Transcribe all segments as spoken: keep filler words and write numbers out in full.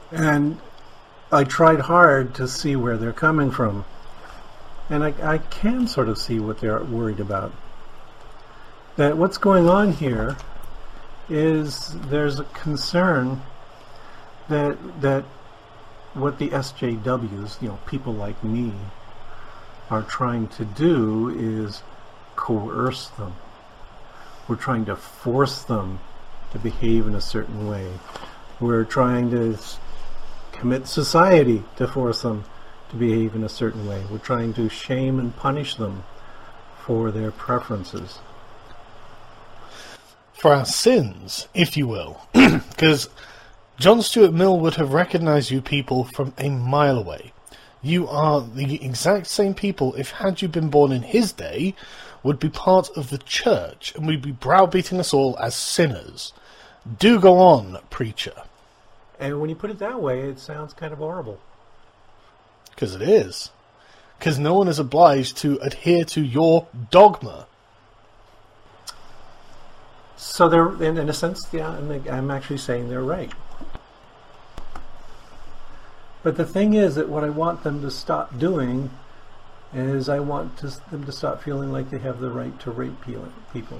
And I tried hard to see where they're coming from. And I, I can sort of see what they're worried about. That what's going on here is there's a concern that that what the S J Ws, you know, people like me, are trying to do is coerce them. We're trying to force them to behave in a certain way. We're trying to commit society to force them to behave in a certain way. We're trying to shame and punish them for their preferences. For our sins, if you will. Because John Stuart Mill would have recognized you people from a mile away. You are the exact same people, if had you been born in his day, would be part of the church and would be browbeating us all as sinners. Do go on, preacher. And when you put it that way, it sounds kind of horrible. Because it is. Because no one is obliged to adhere to your dogma. So they're, in, in a sense, yeah, I'm actually saying they're right. But the thing is that what I want them to stop doing is I want to, them to stop feeling like they have the right to rape people.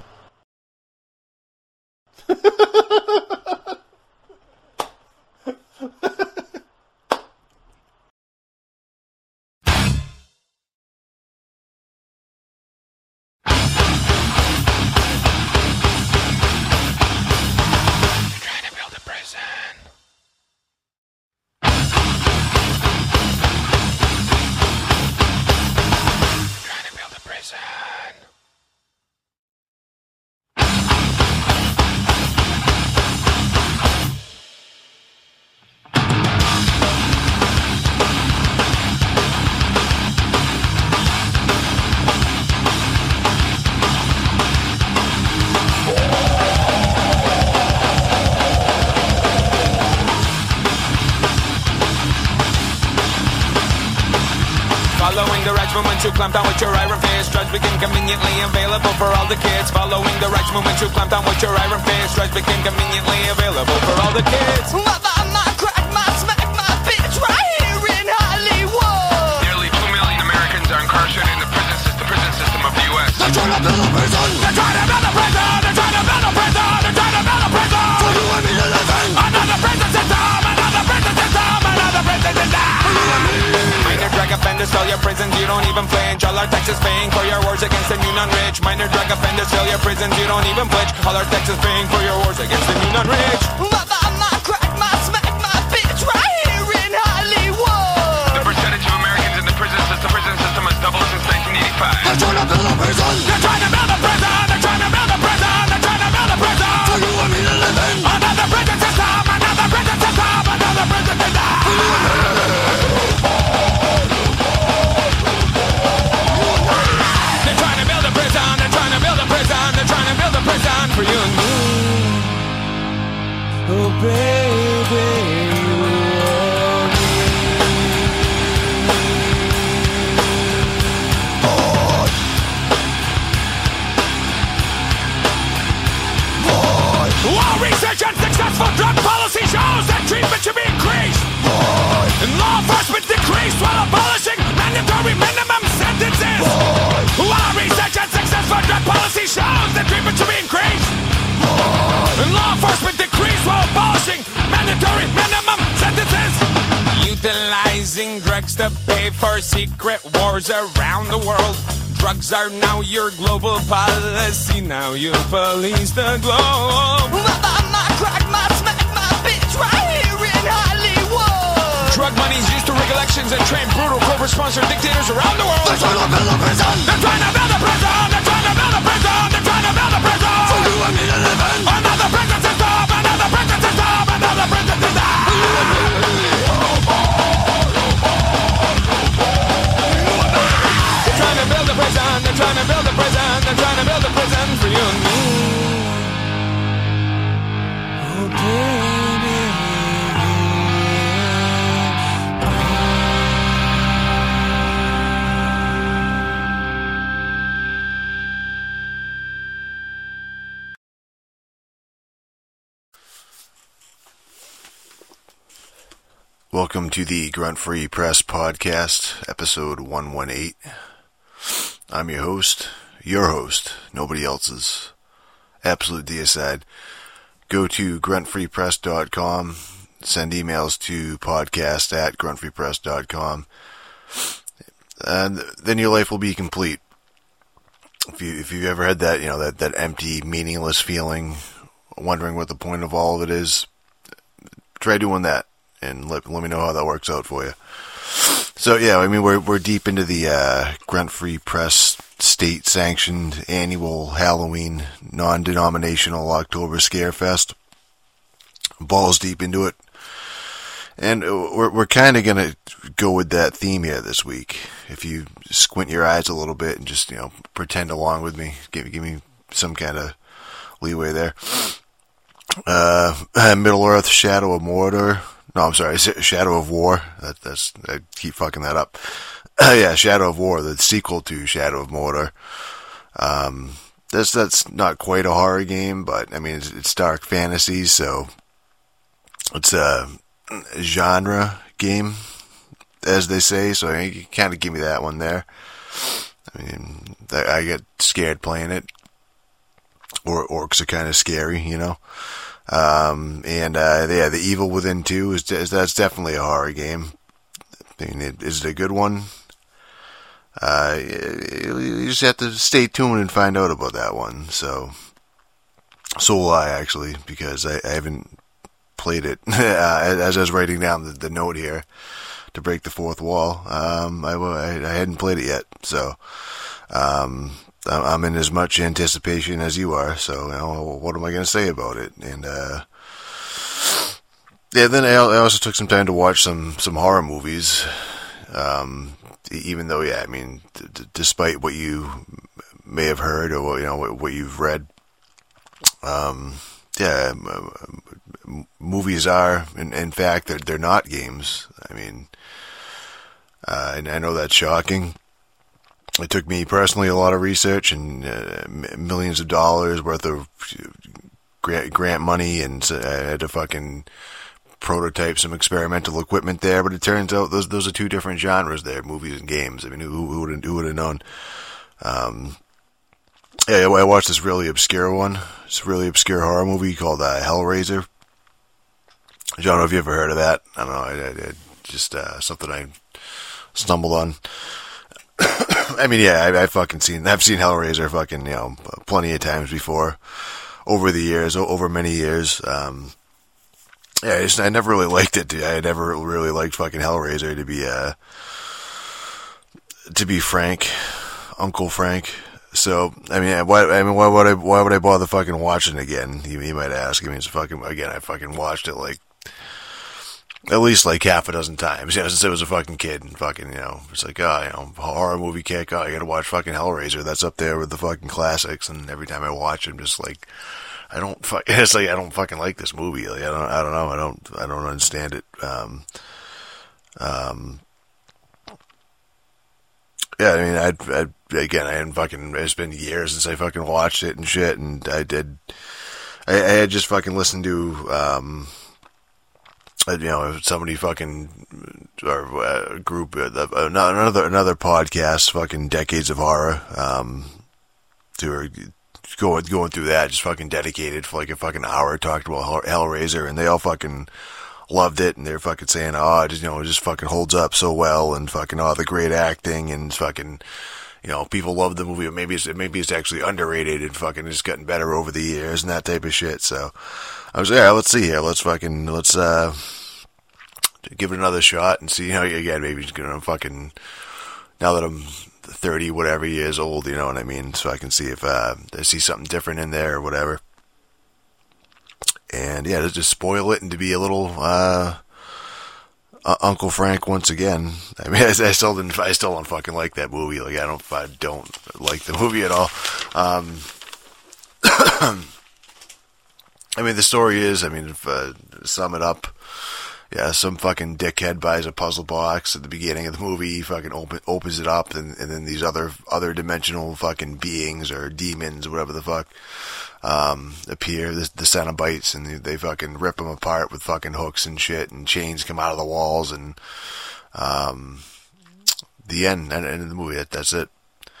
To clamp down with your iron fist, drugs became conveniently available for all the kids. Following the rights movement to clamp down with your iron fist, drugs became conveniently available for all the kids. Mother, my crack, my smack, my bitch, right here in Hollywood. Nearly two million Americans are incarcerated in the prison system, prison system of the U S. They're trying to build a prison. They're trying to build a prison. They're trying to build a prison. They're trying to build a prison. For you and me to live in. Another prison system. Another prison system. Another prison system. For you and me. Minor drug offenders fill your prisons, you don't even flinch. All our taxes paying for your wars against the new non-rich. Minor drug offenders fill your prisons, you don't even flinch. All our taxes paying for your wars against the new non-rich. Mother, my crack, my smack, my bitch, right here in Hollywood. The percentage of Americans in the prison system, prison system has doubled since nineteen eighty-five. They're trying to build a prison. They're trying to build a prison. They're trying to build a prison. They're trying to build a prison. For you and me to live in. Another prison system. Another prison system. Another prison system. For you and me. For you and me. Oh baby, you and me. Boy. Boy. While research and successful drug policy shows that treatment should be increased, Boy. and law enforcement decreased while abolishing mandatory minimum sentences. Boy. While research and successful drug policy shows that treatment should be increased, and law enforcement decreased while abolishing mandatory minimum sentences. Utilizing drugs to pay for secret wars around the world. Drugs are now your global policy. Now you police the globe. Mother, my crack, my smack, my bitch, right here in Hollywood. Drug money's used to rig elections and train brutal corporate-sponsored dictators around the world. They're trying to build a prison. They're trying to build a prison. They're trying to build a prison. They're trying to build a prison. For you and me to live in. Another prison system. Another prison system. Another prison system. For you and me. They're trying to build a prison. They're trying to build a prison. They're trying to build a prison for you and me. Oh baby. Welcome to the Grunt Free Press Podcast, episode one eighteen. I'm your host, your host, nobody else's, Absolute Deicide. Go to grunt free press dot com, send emails to podcast at grunt free press dot com, and then your life will be complete. If you if you've ever had that, you know, that, that empty, meaningless feeling, wondering what the point of all of it is, try doing that. And let, let me know how that works out for you. So yeah, I mean we're we're deep into the uh, Grunt Free Press state-sanctioned annual Halloween non-denominational October Scare Fest. Balls deep into it, and we're we're kind of gonna go with that theme here this week. If you squint your eyes a little bit and just you know pretend along with me, give give me some kind of leeway there. Uh, Middle Earth, Shadow of Mordor. No, I'm sorry, Shadow of War. That, that's I keep fucking that up. Yeah, Shadow of War, the sequel to Shadow of Mordor. Um, that's that's not quite a horror game, but I mean it's, it's dark fantasy, so it's a genre game, as they say. So I mean, you kind of give me that one there. I mean, I get scared playing it. Or orcs are kind of scary, you know. Um, and, uh, yeah, The Evil Within two is, is, that's definitely a horror game. I mean, it, is it a good one? Uh, you just have to stay tuned and find out about that one. So, so will I actually, because I, I haven't played it, uh, as I was writing down the, the note here to break the fourth wall. Um, I, I, I hadn't played it yet. So, um, I'm in as much anticipation as you are, so you know, what am I going to say about it? And uh, yeah, then I also took some time to watch some some horror movies. Um, even though, yeah, I mean, d- despite what you may have heard or what, you know what, what you've read, um, yeah, m- movies are, in, in fact, they're they're not games. I mean, uh, and I know that's shocking. It took me personally a lot of research and uh, millions of dollars worth of grant, grant money, and so I had to fucking prototype some experimental equipment there. But it turns out those those are two different genres there, movies and games. I mean, who, who would who would have known? Um, yeah, I watched this really obscure one. It's a really obscure horror movie called uh, Hellraiser. I don't know if you ever heard of that. I don't know. I, I, I just uh, something I stumbled on. I mean, yeah, I, I've fucking seen, I've seen Hellraiser fucking, you know, plenty of times before, over the years, over many years. Um, yeah, I, just, I never really liked it. I never really liked fucking Hellraiser, to be, uh, to be frank, Uncle Frank. So, I mean, why, I mean, why would I, why would I bother fucking watching it again? You, you might ask. I mean, it's fucking, again, I fucking watched it like, at least like half a dozen times, you know, since I was a fucking kid, and fucking, you know, it's like, oh, you know, horror movie kick, oh, you gotta watch fucking Hellraiser, that's up there with the fucking classics, and every time I watch it, I'm just like, I don't fuck, it's like, I don't fucking like this movie, like, I don't, I don't know, I don't, I don't understand it, um, um, yeah, I mean, I'd, I'd, again, I hadn't fucking, it's been years since I fucking watched it and shit, and I did, I, I had just fucking listened to, um, you know, somebody fucking, or a group, uh, another another podcast, fucking Decades of Horror, um, to were going going through that, just fucking dedicated for like a fucking hour, talked about Hellraiser, and they all fucking loved it, and they're fucking saying, oh, it just, you know, it just fucking holds up so well, and fucking, oh, the great acting, and fucking, you know, people love the movie, but maybe it's, maybe it's actually underrated, and fucking it's gotten better over the years, and that type of shit, so I was like, yeah, let's see here, let's fucking, let's, uh, give it another shot and see, you know, again, maybe just gonna fucking, now that I'm thirty, whatever years old, you know what I mean, so I can see if, uh, I see something different in there or whatever. And yeah, to just spoil it and to be a little, uh, uh Uncle Frank once again. I mean, I, I still didn't, I still don't fucking like that movie, like, I don't, I don't like the movie at all. Um, I mean, the story is, I mean, if, uh, to sum it up, yeah, some fucking dickhead buys a puzzle box at the beginning of the movie. He fucking open, opens it up, and, and then these other other dimensional fucking beings or demons, or whatever the fuck, um, appear. The, the Cenobites, and they, they fucking rip them apart with fucking hooks and shit, and chains come out of the walls, and um, the end, end of the movie. That, that's it.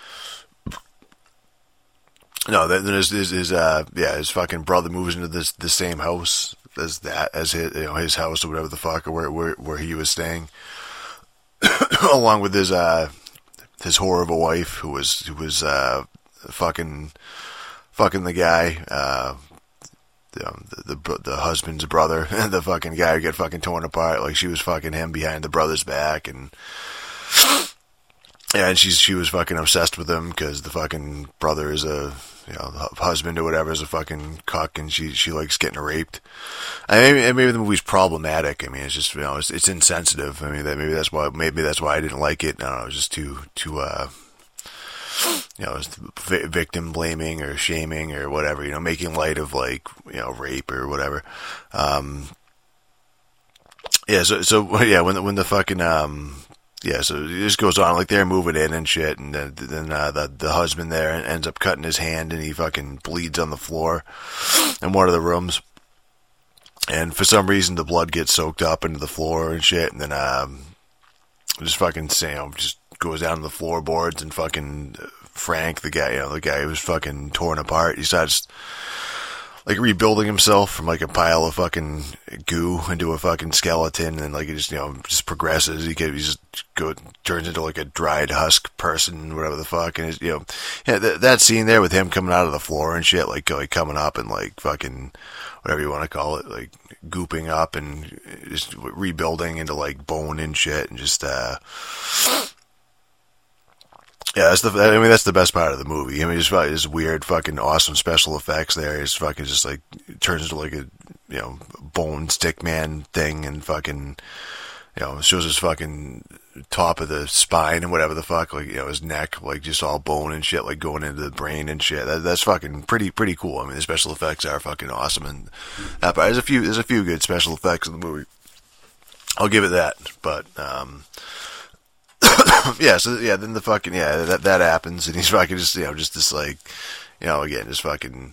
No, then his, his, his uh, yeah, his fucking brother moves into this the same house as that as his, you know, his house or whatever the fuck, or where where, where he was staying, along with his uh his whore of a wife who was who was uh fucking fucking the guy, uh, the the, the, the husband's brother, the fucking guy who got fucking torn apart. Like, she was fucking him behind the brother's back, and yeah, and she's she was fucking obsessed with him because the fucking brother is a, you know, husband or whatever, is a fucking cuck, and she she likes getting raped. I mean, maybe the movie's problematic. I mean, it's just, you know, it's, it's insensitive. I mean, that maybe that's why maybe that's why I didn't like it. I don't know, it was just too too uh, you know, it's victim blaming or shaming or whatever. You know, making light of, like, you know, rape or whatever. Um, yeah. So so yeah, when the, when the fucking um. Yeah, so it just goes on, like, they're moving in and shit, and then, then uh, the the husband there ends up cutting his hand, and he fucking bleeds on the floor in one of the rooms. And for some reason, the blood gets soaked up into the floor and shit, and then um, just fucking, you know, just goes down to the floorboards, and fucking Frank, the guy, you know, the guy who was fucking torn apart, he starts, like, rebuilding himself from, like, a pile of fucking goo into a fucking skeleton, and, like, it just, you know, just progresses. He, can, he just go, turns into, like, a dried husk person, whatever the fuck, and, it's, you know, yeah, th- that scene there with him coming out of the floor and shit, like, like, coming up and, like, fucking, whatever you want to call it, like, gooping up and just rebuilding into, like, bone and shit, and just, uh... yeah, that's the. I mean, that's the best part of the movie. I mean, just this weird, fucking awesome special effects there. It's fucking just like turns into like a, you know, bone stick man thing, and fucking, you know, shows his fucking top of the spine and whatever the fuck, like, you know, his neck, like, just all bone and shit, like going into the brain and shit. That, that's fucking pretty pretty cool. I mean, the special effects are fucking awesome, and that part, there's a few there's a few good special effects in the movie. I'll give it that, but um. yeah, so, yeah, then the fucking, yeah, that that happens, and he's fucking just, you know, just this, like, you know, again, just fucking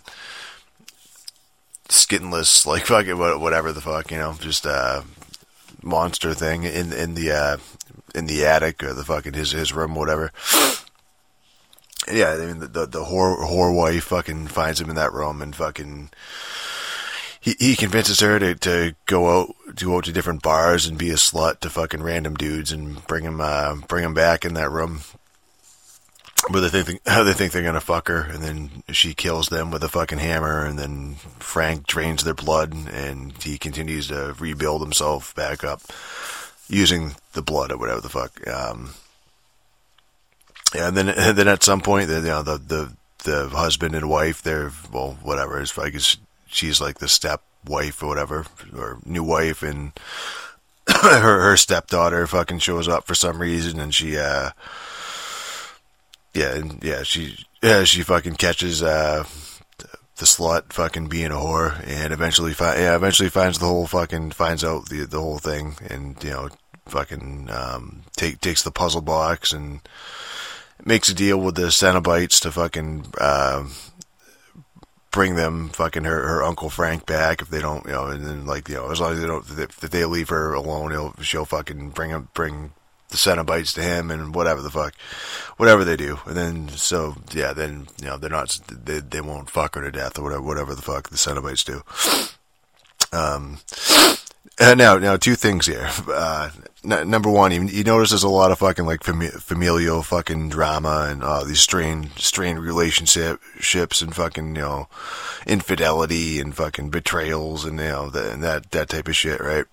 skinless, like, fucking whatever the fuck, you know, just, uh, monster thing in, in the, uh, in the attic, or the fucking, his, his room, whatever. Yeah, I mean, the, the, the whore, whore wife fucking finds him in that room, and fucking, He he convinces her to, to go out to go out to different bars and be a slut to fucking random dudes, and bring him uh, bring him back in that room where they think they, they think they're gonna fuck her, and then she kills them with a fucking hammer, and then Frank drains their blood, and he continues to rebuild himself back up using the blood or whatever the fuck. Um, yeah, and then and then at some point, the, you know, the the the husband and wife, they're, well, whatever. It's like it's. She's like the step wife or whatever, or new wife, and her her stepdaughter fucking shows up for some reason, and she uh yeah and yeah she yeah she fucking catches uh the slut fucking being a whore, and eventually fi- yeah eventually finds the whole fucking finds out the the whole thing, and, you know, fucking um take takes the puzzle box and makes a deal with the Cenobites to fucking uh bring them fucking her, her Uncle Frank back if they don't, you know, and then, like, you know, as long as they don't, if they leave her alone, he'll, she'll fucking bring him, bring the Cenobites to him, and whatever the fuck, whatever they do. And then, so, yeah, then, you know, they're not, they, they won't fuck her to death, or whatever, whatever the fuck the Cenobites do. Um, and now, now, two things here. Uh, n- number one, you, you notice there's a lot of fucking, like, fami- familial fucking drama, and uh, these strained, strained relationships, and fucking, you know, infidelity, and fucking betrayals, and, you know, the, and that that type of shit, right?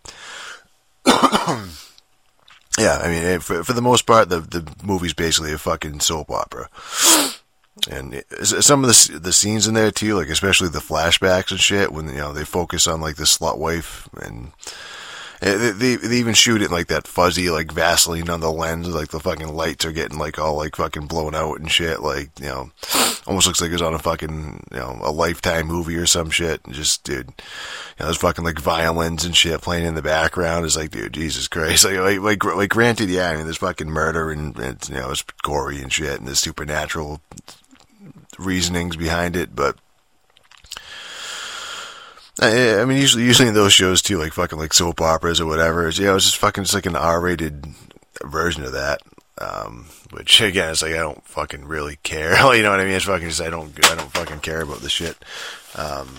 Yeah, I mean, for for the most part, the the movie's basically a fucking soap opera. And it, some of the the scenes in there too, like especially the flashbacks and shit, when, you know, they focus on, like, the slut wife, and They, they, they even shoot it in, like, that fuzzy, like, Vaseline on the lens. Like, the fucking lights are getting, like, all, like, fucking blown out and shit. Like, you know, almost looks like it was on a fucking, you know, a Lifetime movie or some shit. And just, dude, you know, there's fucking, like, violins and shit playing in the background. It's like, dude, Jesus Christ. Like, like, like, like granted, yeah, I mean, there's fucking murder and, and, you know, it's gory and shit, and there's supernatural reasonings behind it, but I, I mean, usually, usually in those shows too, like fucking like soap operas or whatever, it's, you know, it's just fucking just like an R-rated version of that. Um, which again, it's like I don't fucking really care. You know what I mean? It's fucking just I don't I don't fucking care about the shit. Um,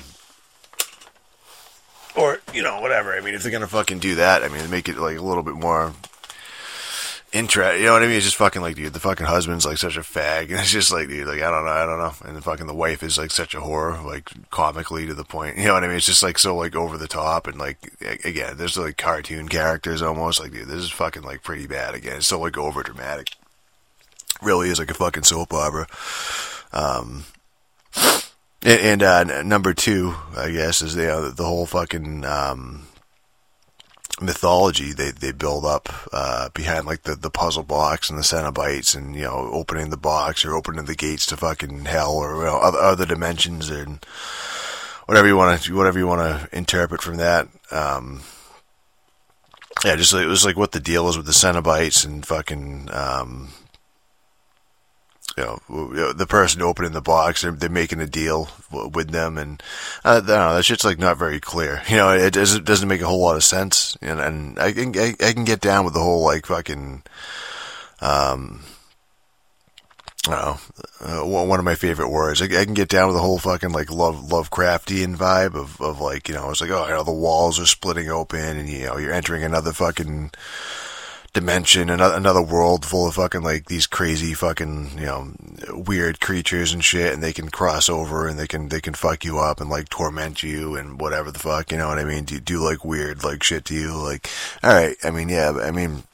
or you know whatever. I mean, if they're gonna fucking do that, I mean, make it like a little bit more interest, you know what I mean? It's just fucking like, dude, the fucking husband's like such a fag, and it's just like, dude, like, I don't know, I don't know, and the fucking the wife is like such a whore, like, comically to the point, you know what I mean? It's just like so, like, over the top, and like, again, there's like cartoon characters almost, like, dude, this is fucking like pretty bad again, it's so like over dramatic, really is like a fucking soap opera. Um, and, and uh, number two, I guess, is, you know, the whole fucking, um, mythology they they build up uh behind like the the puzzle box and the Cenobites, and you know, opening the box or opening the gates to fucking hell, or you know, other, other dimensions, and whatever you want to whatever you want to interpret from that. Um yeah, just like, it was like what the deal is with the Cenobites, and fucking um you know, the person opening the box, they're, they're making a deal with them, and uh, I don't know, that shit's like not very clear. You know, it doesn't doesn't make a whole lot of sense, and, and I can I, I can get down with the whole like fucking, um, I don't know, uh, one of my favorite words. I, I can get down with the whole fucking like love Lovecraftian vibe of of like, you know, it's like, oh, you know, the walls are splitting open, and you know, you're entering another fucking dimension, another, another world full of fucking like these crazy fucking, you know, weird creatures and shit, and they can cross over, and they can they can fuck you up and like torment you and whatever the fuck, you know what I mean? Do do like weird like shit to you, like, all right, I mean, yeah, I mean,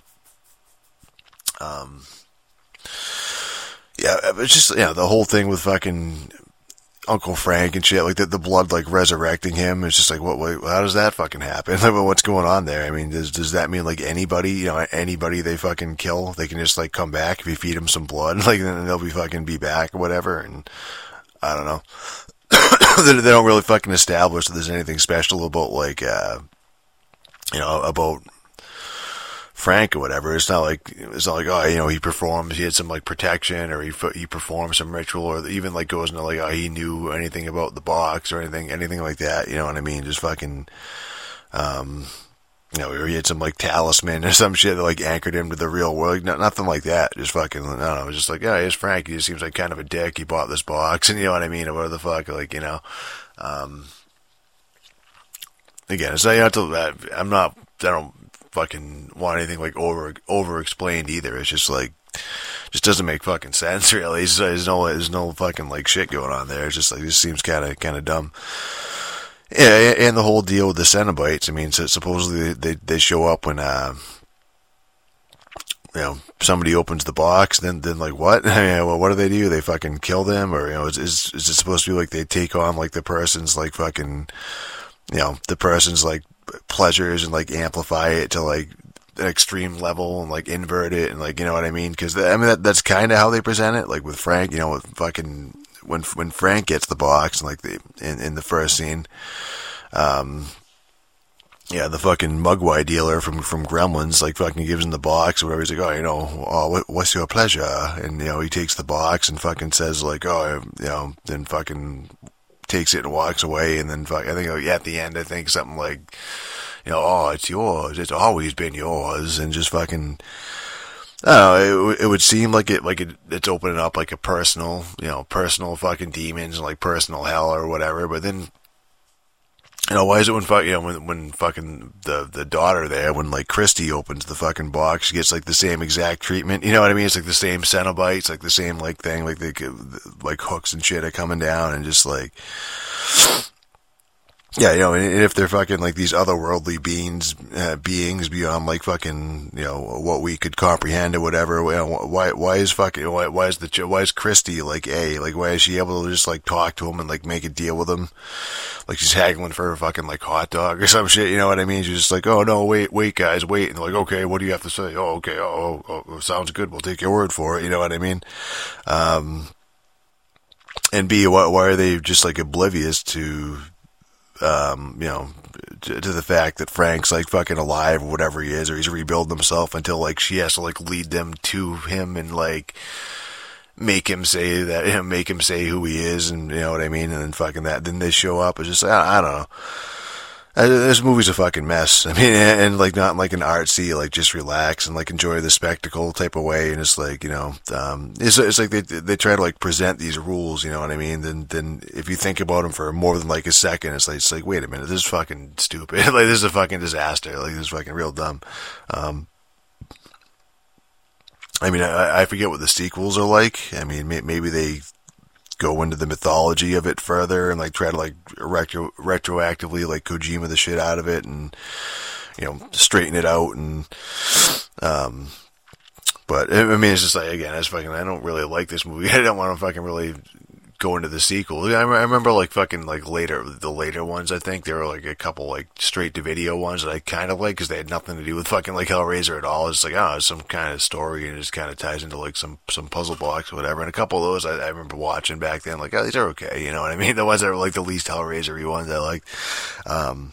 um, yeah, it's just, you know, the whole thing with fucking Uncle Frank and shit, like the, the blood like resurrecting him. It's just like, what, what, how does that fucking happen? Like, what's going on there? I mean, does does that mean like anybody, you know, anybody they fucking kill, they can just like come back if you feed them some blood, like then they'll be fucking be back or whatever? And I don't know. they, they don't really fucking establish that there's anything special about like, uh, you know, about Frank or whatever. It's not like, it's not like, oh, you know, he performs, he had some like protection, or he he performed some ritual, or even like goes into like, oh, he knew anything about the box or anything, anything like that. You know what I mean? Just fucking, um, you know, or he had some like talisman or some shit that like anchored him to the real world. No, nothing like that. Just fucking, I don't know. It was just like, yeah, here's Frank. He just seems like kind of a dick. He bought this box, and you know what I mean? Or whatever the fuck, like, you know, um, again, it's not, you have to, I'm not, I don't fucking want anything like over over explained either. It's just like, just doesn't make fucking sense really. There's, there's no there's no fucking like shit going on there. It's just like, this seems kind of kind of dumb. Yeah, and the whole deal with the Cenobites. I mean, so supposedly they they show up when uh you know, somebody opens the box. Then then like what? I mean, well, what do they do? They fucking kill them, or you know, is is, is it supposed to be like they take on like the person's like fucking, you know, the person's like pleasures and like amplify it to like an extreme level and like invert it, and like, you know what I mean? Because I mean that that's kind of how they present it. Like with Frank, you know, with fucking when when Frank gets the box, and like the in in the first scene, um, yeah, the fucking Mugwai dealer from from Gremlins like fucking gives him the box or whatever. He's like, oh, you know, oh, what, what's your pleasure? And you know, he takes the box and fucking says like, oh, you know, then fucking takes it and walks away, and then fuck, I think at the end, I think something like, you know, oh, it's yours, it's always been yours, and just fucking, I don't know, it, it would seem like it, like it, it's opening up like a personal, you know, personal fucking demons and like personal hell or whatever, but then, you know, why is it when fuck, you know, when, when fucking the, the daughter there, when like Christy opens the fucking box, she gets like the same exact treatment, you know what I mean? It's like the same Cenobites, like the same like thing, like the, like hooks and shit are coming down, and just like, Yeah, you know, and if they're fucking like these otherworldly beings, uh, beings beyond like fucking, you know, what we could comprehend or whatever, you know, why, why is fucking, why, why is the, why is Christy like A, like why is she able to just like talk to him and like make a deal with him? Like she's haggling for a fucking like hot dog or some shit, you know what I mean? She's just like, oh no, wait, wait guys, wait. And they're like, okay, what do you have to say? Oh, okay, oh, oh, oh, sounds good, we'll take your word for it, you know what I mean? Um, and B, why, why are they just like oblivious to, Um, you know, to, to the fact that Frank's like fucking alive or whatever he is, or he's rebuilding himself until like she has to like lead them to him and like make him say that, you know, make him say who he is, and you know what I mean, and then fucking that, then they show up. It's just, I, I don't know. Uh, this movie's a fucking mess. I mean, and, and like not like an artsy, like just relax and like enjoy the spectacle type of way. And it's like, you know, um, it's, it's like they they try to like present these rules, you know what I mean? Then then if you think about them for more than like a second, it's like it's like wait a minute, this is fucking stupid. Like this is a fucking disaster. Like this is fucking real dumb. Um, I mean, I, I forget what the sequels are like. I mean, may, maybe they go into the mythology of it further and like try to like retro retroactively like Kojima the shit out of it and, you know, straighten it out. And um but I mean, it's just like, again, it's fucking, I don't really like this movie. I don't want to fucking really go into the sequel. I, I remember like fucking like later, the later ones, I think there were like a couple like straight to video ones that I kind of like because they had nothing to do with fucking like Hellraiser at all. It's like, oh, it's some kind of story and it just kind of ties into like some, some puzzle blocks or whatever. And a couple of those I, I remember watching back then, like, oh, these are okay. You know what I mean? The ones that were like the least Hellraiser-y ones I liked. Um,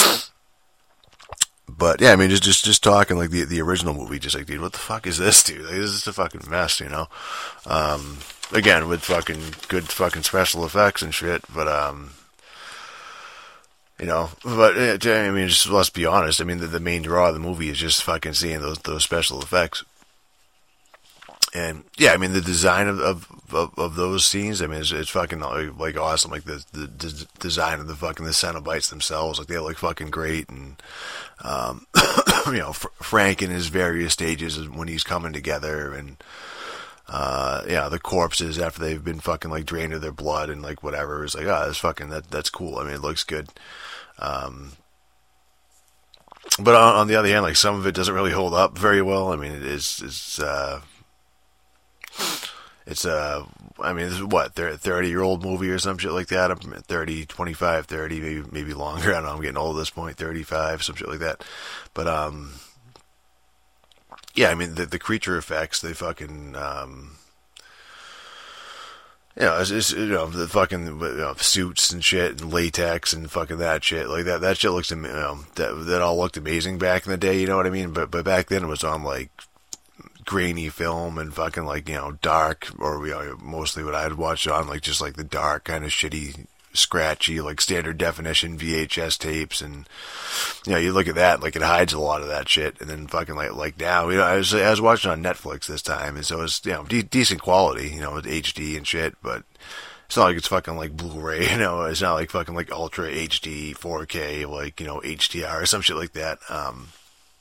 But yeah, I mean, just just just talking like the the original movie, just like, dude, what the fuck is this, dude? Like, this is a fucking mess, you know. Um, again, with fucking good fucking special effects and shit, but um, you know, but I mean, just let's be honest. I mean, the, the main draw of the movie is just fucking seeing those those special effects. And yeah, I mean, the design of of, of, of those scenes, I mean, it's, it's fucking like, like awesome. Like the, the the design of the fucking the Cenobites themselves, like they look fucking great. And um, you know, Fr- Frank in his various stages when he's coming together, and uh, yeah, the corpses after they've been fucking like drained of their blood and like whatever. It's like, oh, that's fucking that that's cool. I mean, it looks good. Um, but on, on the other hand, like some of it doesn't really hold up very well. I mean, it is it's. Uh, It's a, uh, I mean, this is what, thirty-year-old movie or some shit like that. I'm thirty, twenty-five, thirty, maybe maybe longer. I don't know, I'm getting old at this point, thirty-five, some shit like that. But, um, yeah, I mean, the, the creature effects, they fucking, um, you know, it's, it's, you know, the fucking, you know, suits and shit and latex and fucking that shit. Like, that, that shit looks, you know, that, that all looked amazing back in the day, you know what I mean? But, but back then it was on, like, grainy film and fucking like, you know, dark, or you know, mostly what I'd watch on like just like the dark kind of shitty, scratchy, like standard definition V H S tapes. And you know, you look at that, like it hides a lot of that shit. And then fucking like like now, you know, I was I was watching on Netflix this time, and so it's, you know, de- decent quality, you know, with H D and shit, but it's not like it's fucking like Blu-ray, you know. It's not like fucking like Ultra H D, four K, like, you know, H D R or some shit like that. Um.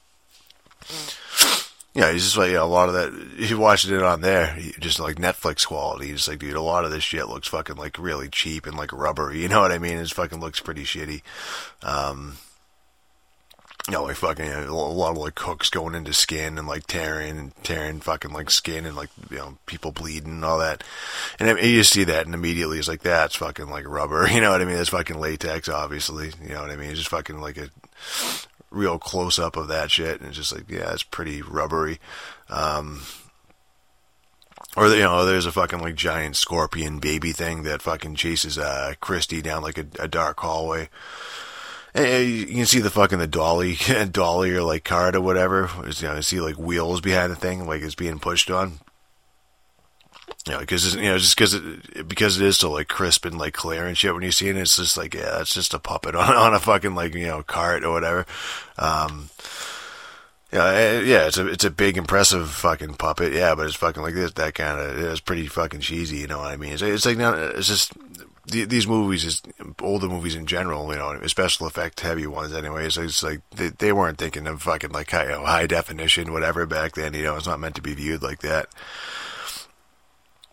Yeah, he's just like, you know, a lot of that, if you watched it on there, just like Netflix quality, it's like, dude, a lot of this shit looks fucking like really cheap and like rubbery, you know what I mean? It fucking looks pretty shitty. Um, you know, like fucking, you know, a lot of like hooks going into skin and like tearing and tearing fucking like skin and like, you know, people bleeding and all that. And I mean, you see that and immediately it's like, that's fucking like rubber, you know what I mean? That's fucking latex, obviously, you know what I mean? It's just fucking like a real close up of that shit, and it's just like, yeah, it's pretty rubbery. Um, or, you know, there's a fucking like giant scorpion baby thing that fucking chases uh, Christy down like a, a dark hallway. And you can see the fucking the dolly, dolly or like cart or whatever. You know, you see like wheels behind the thing, like it's being pushed on. You know, because, you know, just because it, because it is so like crisp and like clear and shit when you see it, it's just like, yeah, it's just a puppet on, on a fucking like, you know, cart or whatever. Um, yeah, yeah, it's a, it's a big, impressive fucking puppet, yeah, but it's fucking like this, that kind of, it's pretty fucking cheesy, you know what I mean? It's, it's like, not, it's just, these movies, is older movies in general, you know, special effect heavy ones anyway, so it's like, they, they weren't thinking of fucking like high, you know, high definition, whatever back then, you know, it's not meant to be viewed like that.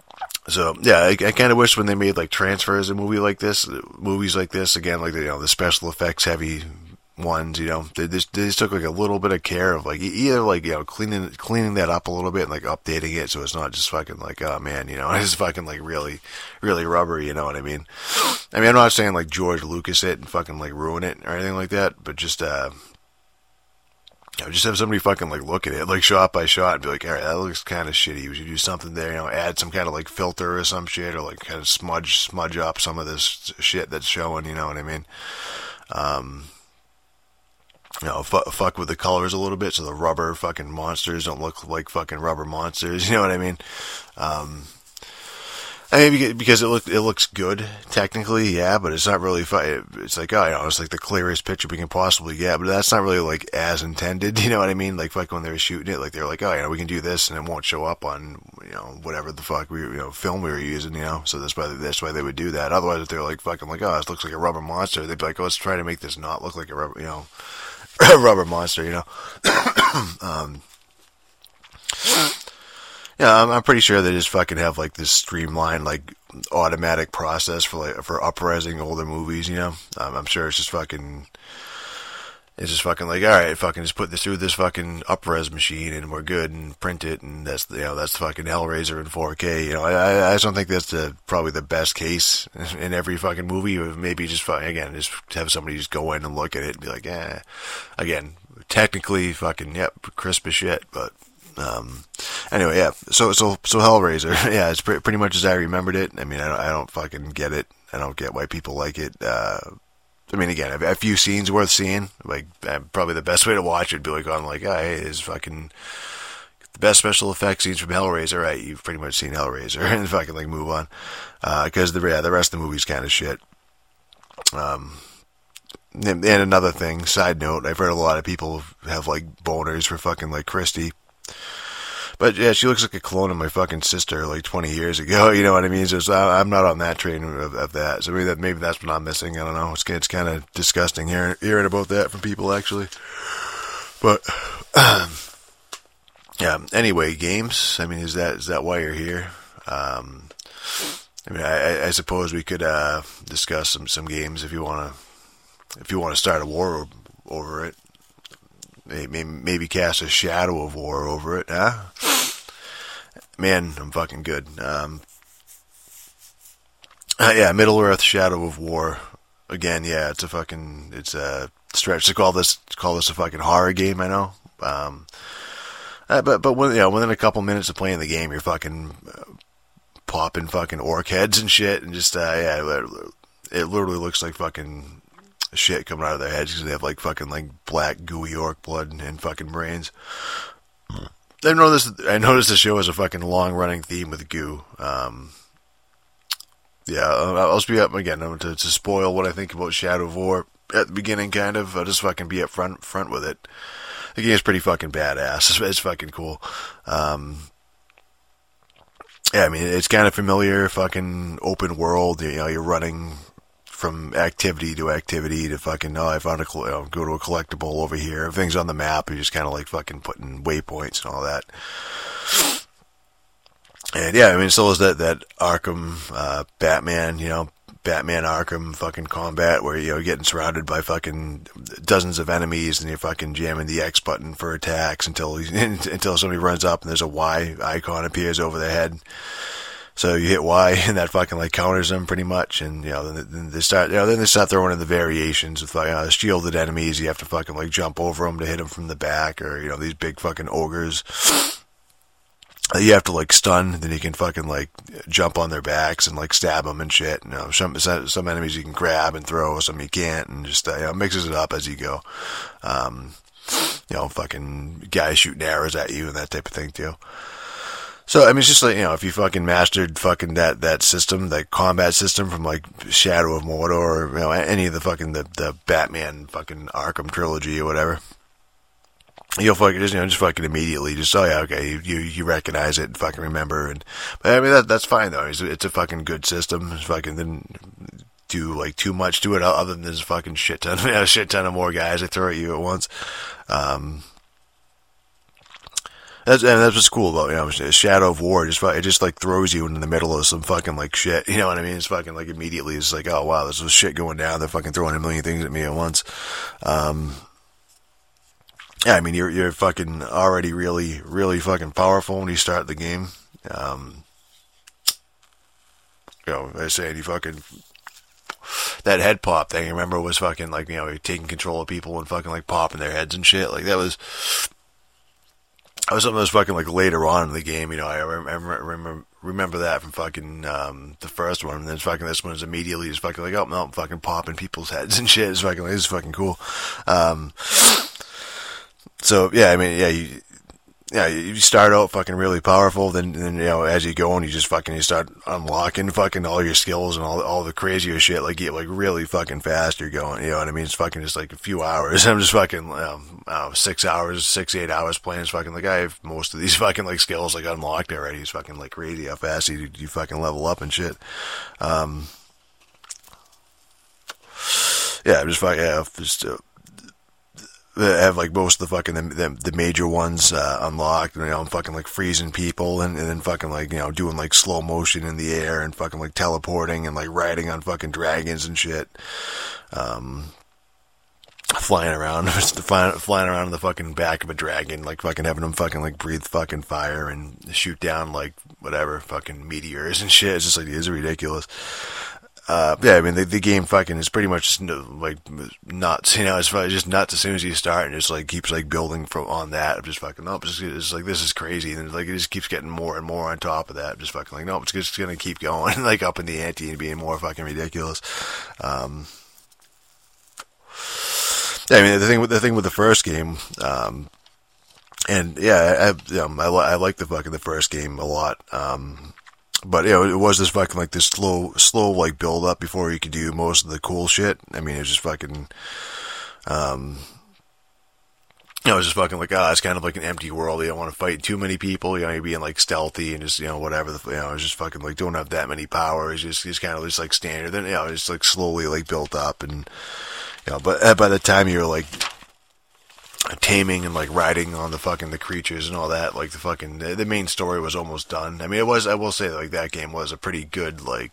So yeah, I, I kind of wish when they made like transfers in movie like this, movies like this again, like the, you know the special effects heavy ones, you know, they just, they just took like a little bit of care of like either like you know cleaning cleaning that up a little bit and like updating it so it's not just fucking like oh man, you know, it's fucking like really really rubbery, you know what I mean? I mean I'm not saying like George Lucas it and fucking like ruin it or anything like that, but just uh. You know, just have somebody fucking like look at it, like shot by shot, and be like, all right, that looks kind of shitty. We should do something there, you know, add some kind of like filter or some shit, or like kind of smudge, smudge up some of this shit that's showing. You know what I mean? Um, you know, fu- fuck with the colors a little bit, so the rubber fucking monsters don't look like fucking rubber monsters. You know what I mean? Um, I mean, because it look it looks good technically, yeah, but it's not really. Fu- it's like oh, you know, it's like the clearest picture we can possibly get, but that's not really like as intended. You know what I mean? Like, like when they were shooting it, like they were like, oh, you know, we can do this, and it won't show up on you know whatever the fuck we you know film we were using. You know, so that's why that's why they would do that. Otherwise, if they're like fucking like, oh, this looks like a rubber monster, they'd be like, oh, let's try to make this not look like a rubber, you know, rubber monster. You know. um, Yeah, I'm, I'm pretty sure they just fucking have like this streamlined, like automatic process for like for up-resing older movies. You know, um, I'm sure it's just fucking, it's just fucking like, all right, fucking just put this through this fucking up-res machine and we're good and print it and that's you know that's fucking Hellraiser in four K. You know, I I just don't think that's the probably the best case in every fucking movie. Maybe just fucking, again just have somebody just go in and look at it and be like, eh. Again, technically, fucking yep, crisp as shit, but. Um, anyway, yeah, so, so, so Hellraiser, yeah, it's pre- pretty much as I remembered it. I mean, I don't, I don't fucking get it. I don't get why people like it. Uh, I mean, again, a few scenes worth seeing, like, probably the best way to watch it would be like on, like, oh, hey, it's fucking the best special effects scenes from Hellraiser, right? You've pretty much seen Hellraiser, and fucking, like, move on. Uh, cause the, yeah, the rest of the movie's kind of shit. Um, and, and another thing, side note, I've heard a lot of people have, like, boners for fucking, like, Christy. But yeah, she looks like a clone of my fucking sister like twenty years ago. You know what I mean? So, so I'm not on that train of, of that. So maybe that maybe that's what I'm missing. I don't know. It's it's kind of disgusting hearing hearing about that from people actually. But um, yeah. Anyway, games. I mean, is that is that why you're here? Um, I mean, I, I suppose we could uh, discuss some, some games if you want to if you want to start a war over it. Maybe, maybe cast a shadow of war over it, huh? Man, I'm fucking good. Um, uh, yeah, Middle-earth, Shadow of War. Again, yeah, it's a fucking, it's a stretch to call this, to call this a fucking horror game, I know. Um, uh, but, but when, you know, within a couple minutes of playing the game, you're fucking uh, popping fucking orc heads and shit, and just, uh, yeah, it, it literally looks like fucking shit coming out of their heads because they have like fucking like black gooey orc blood and, and fucking brains. I noticed I noticed the show has a fucking long running theme with goo. Um, yeah, I'll just be up again to, to spoil what I think about Shadow of War at the beginning. Kind of, I'll just fucking be up front front with it. The game's pretty fucking badass. It's, it's fucking cool. Um, yeah, I mean it's kind of familiar. Fucking open world. You know, you're running from activity to activity to fucking, oh, I found a, you know, go to a collectible over here. Everything's on the map. You're just kind of like fucking putting waypoints and all that. And yeah, I mean, so is that, that Arkham, uh, Batman, you know, Batman Arkham fucking combat where, you know, you're getting surrounded by fucking dozens of enemies and you're fucking jamming the X button for attacks until, until somebody runs up and there's a Y icon appears over their head. So you hit Y, and that fucking like counters them pretty much, and you know then, then they start, you know, then they start throwing in the variations with like uh, shielded enemies. You have to fucking like jump over them to hit them from the back, or you know these big fucking ogres. You have to like stun, then you can fucking like jump on their backs and like stab them and shit. You know, some some enemies you can grab and throw, some you can't, and just uh, you know mixes it up as you go. Um, you know, fucking guys shooting arrows at you and that type of thing too. So, I mean, it's just like, you know, if you fucking mastered fucking that, that system, that combat system from, like, Shadow of Mordor, or, you know, any of the fucking, the, the Batman fucking Arkham trilogy or whatever, you'll fucking, just, you know, just fucking immediately, just, oh yeah, okay, you, you, you recognize it and fucking remember, and, but I mean, that, that's fine, though, it's, it's a fucking good system, it's fucking, didn't do, like, too much to it, other than there's a fucking shit ton, you know, a shit ton of more guys that throw at you at once, um... That's and that's what's cool about, you know, Shadow of War. Just it just like throws you into the middle of some fucking like shit. You know what I mean? It's fucking like immediately. It's like, oh wow, there's this shit going down. They're fucking throwing a million things at me at once. Um, yeah, I mean, you're you're fucking already really really fucking powerful when you start the game. Um, you know, I say you fucking. That head pop thing, I remember, was fucking like, you know, taking control of people and fucking like popping their heads and shit. Like that was, that was something that was fucking like later on in the game. You know, I remember remember, remember that from fucking um, the first one, and then fucking this one is immediately just fucking like, oh no, I'm fucking popping people's heads and shit. It's fucking like, this is fucking cool. Um, so yeah, I mean, yeah, you. Yeah, you start out fucking really powerful, then, then, you know, as you go and you just fucking, you start unlocking fucking all your skills and all, all the crazier shit, like, you get, like, really fucking fast you're going, you know what I mean? It's fucking just, like, a few hours. I'm just fucking, um, I don't know, six hours, six, eight hours playing. It's fucking, like, I have most of these fucking, like, skills, like, unlocked already. It's fucking, like, crazy how fast you, you fucking level up and shit. Um, yeah, I'm just fucking, yeah, just, uh, have like most of the fucking the, the, the major ones uh, unlocked, and, you know, I'm fucking like freezing people and, and then fucking like, you know, doing like slow motion in the air and fucking like teleporting and like riding on fucking dragons and shit. Um, flying around, flying, flying around in the fucking back of a dragon, like fucking having them fucking like breathe fucking fire and shoot down like whatever fucking meteors and shit. It's just like, it's ridiculous. Uh, yeah, I mean, the, the game fucking is pretty much like nuts, you know, it's just nuts as soon as you start, and it just like keeps like building from on that. I'm just fucking, nope, it's, it's like, this is crazy, and like it just keeps getting more and more on top of that. I'm just fucking like, nope, it's just gonna keep going, like up in the ante and being more fucking ridiculous. Um, yeah, I mean, the thing with the thing with the first game, um, and yeah, I, I, um, I, I like the fucking the first game a lot. Um, But, you know, it was this fucking, like, this slow, slow, like, build up before you could do most of the cool shit. I mean, it was just fucking, um, you know, it was just fucking like, ah, oh, it's kind of like an empty world. You don't want to fight too many people. You know, you're being, like, stealthy and just, you know, whatever. The, you know, it's just fucking, like, don't have that many powers. Just, just kind of just, like, standard. Then, you know, it's, like, slowly, like, built up. And, you know, but by the time you're, like, taming and like riding on the fucking the creatures and all that, like the fucking the, the main story was almost done. I mean, it was, I will say, like, that game was a pretty good, like,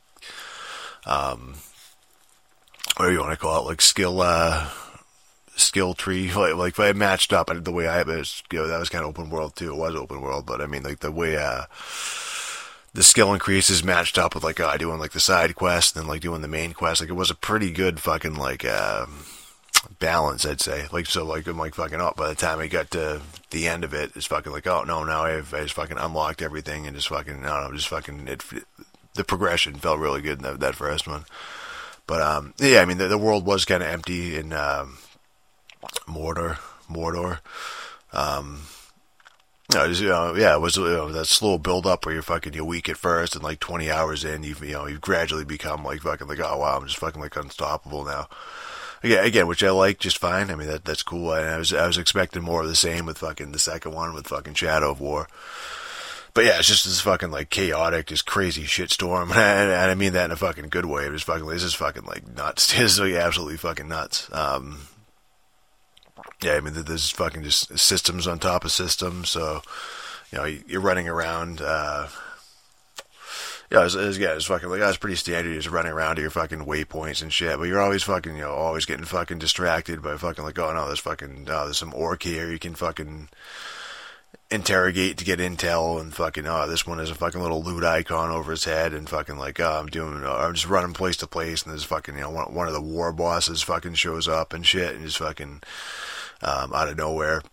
um what do you want to call it, like skill uh skill tree, like like I matched up the way I was, you know, that was kind of open world too. It was open world, but I mean, like the way uh the skill increases matched up with like uh, doing like the side quest and then like doing the main quest. Like it was a pretty good fucking like uh balance, I'd say. Like, so, like, I'm like fucking up. By the time I got to the end of it, it's fucking like, oh no, now I've I just fucking unlocked everything and just fucking, I don't know, just fucking, it, the progression felt really good in that, that first one. But, um, yeah, I mean, the, the world was kind of empty in, um, Mordor, Mordor. Um, you know, just, you know, yeah, it was, you know, that slow build up where you're fucking, you're weak at first, and like twenty hours in, you've, you know, you've gradually become like fucking like, oh wow, I'm just fucking like unstoppable now. Yeah, again, which I like just fine. I mean, that that's cool. I, I was I was expecting more of the same with fucking the second one with fucking Shadow of War. But yeah, it's just this fucking like chaotic, just crazy shitstorm, and I, and I mean that in a fucking good way. It was fucking, this is fucking like nuts. This is like absolutely fucking nuts. Um, yeah, I mean, there's fucking just systems on top of systems. So, you know, you're running around. Uh, Yeah, it was, it was, yeah, it was fucking, like, I was pretty standard, just running around to your fucking waypoints and shit, but you're always fucking, you know, always getting fucking distracted by fucking, like, oh no, there's fucking, oh, there's some orc here you can fucking interrogate to get intel, and fucking, oh, this one has a fucking little loot icon over his head, and fucking, like, oh, I'm doing, oh, I'm just running place to place, and there's fucking, you know, one, one of the war bosses fucking shows up and shit, and just fucking, um, out of nowhere.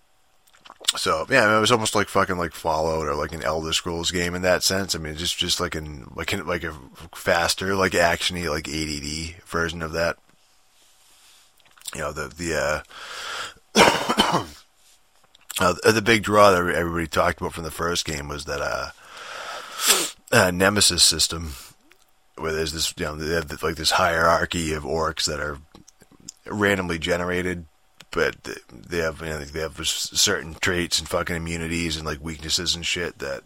So yeah, I mean, it was almost like fucking like Fallout or like an Elder Scrolls game in that sense. I mean, just just like in like in, like a faster, like actiony, like A D D version of that. You know, the the uh, uh, the big draw that everybody talked about from the first game was that uh, uh Nemesis system, where there's this, you know, they have like this hierarchy of orcs that are randomly generated. But they have, you know, they have certain traits and fucking immunities and like weaknesses and shit that,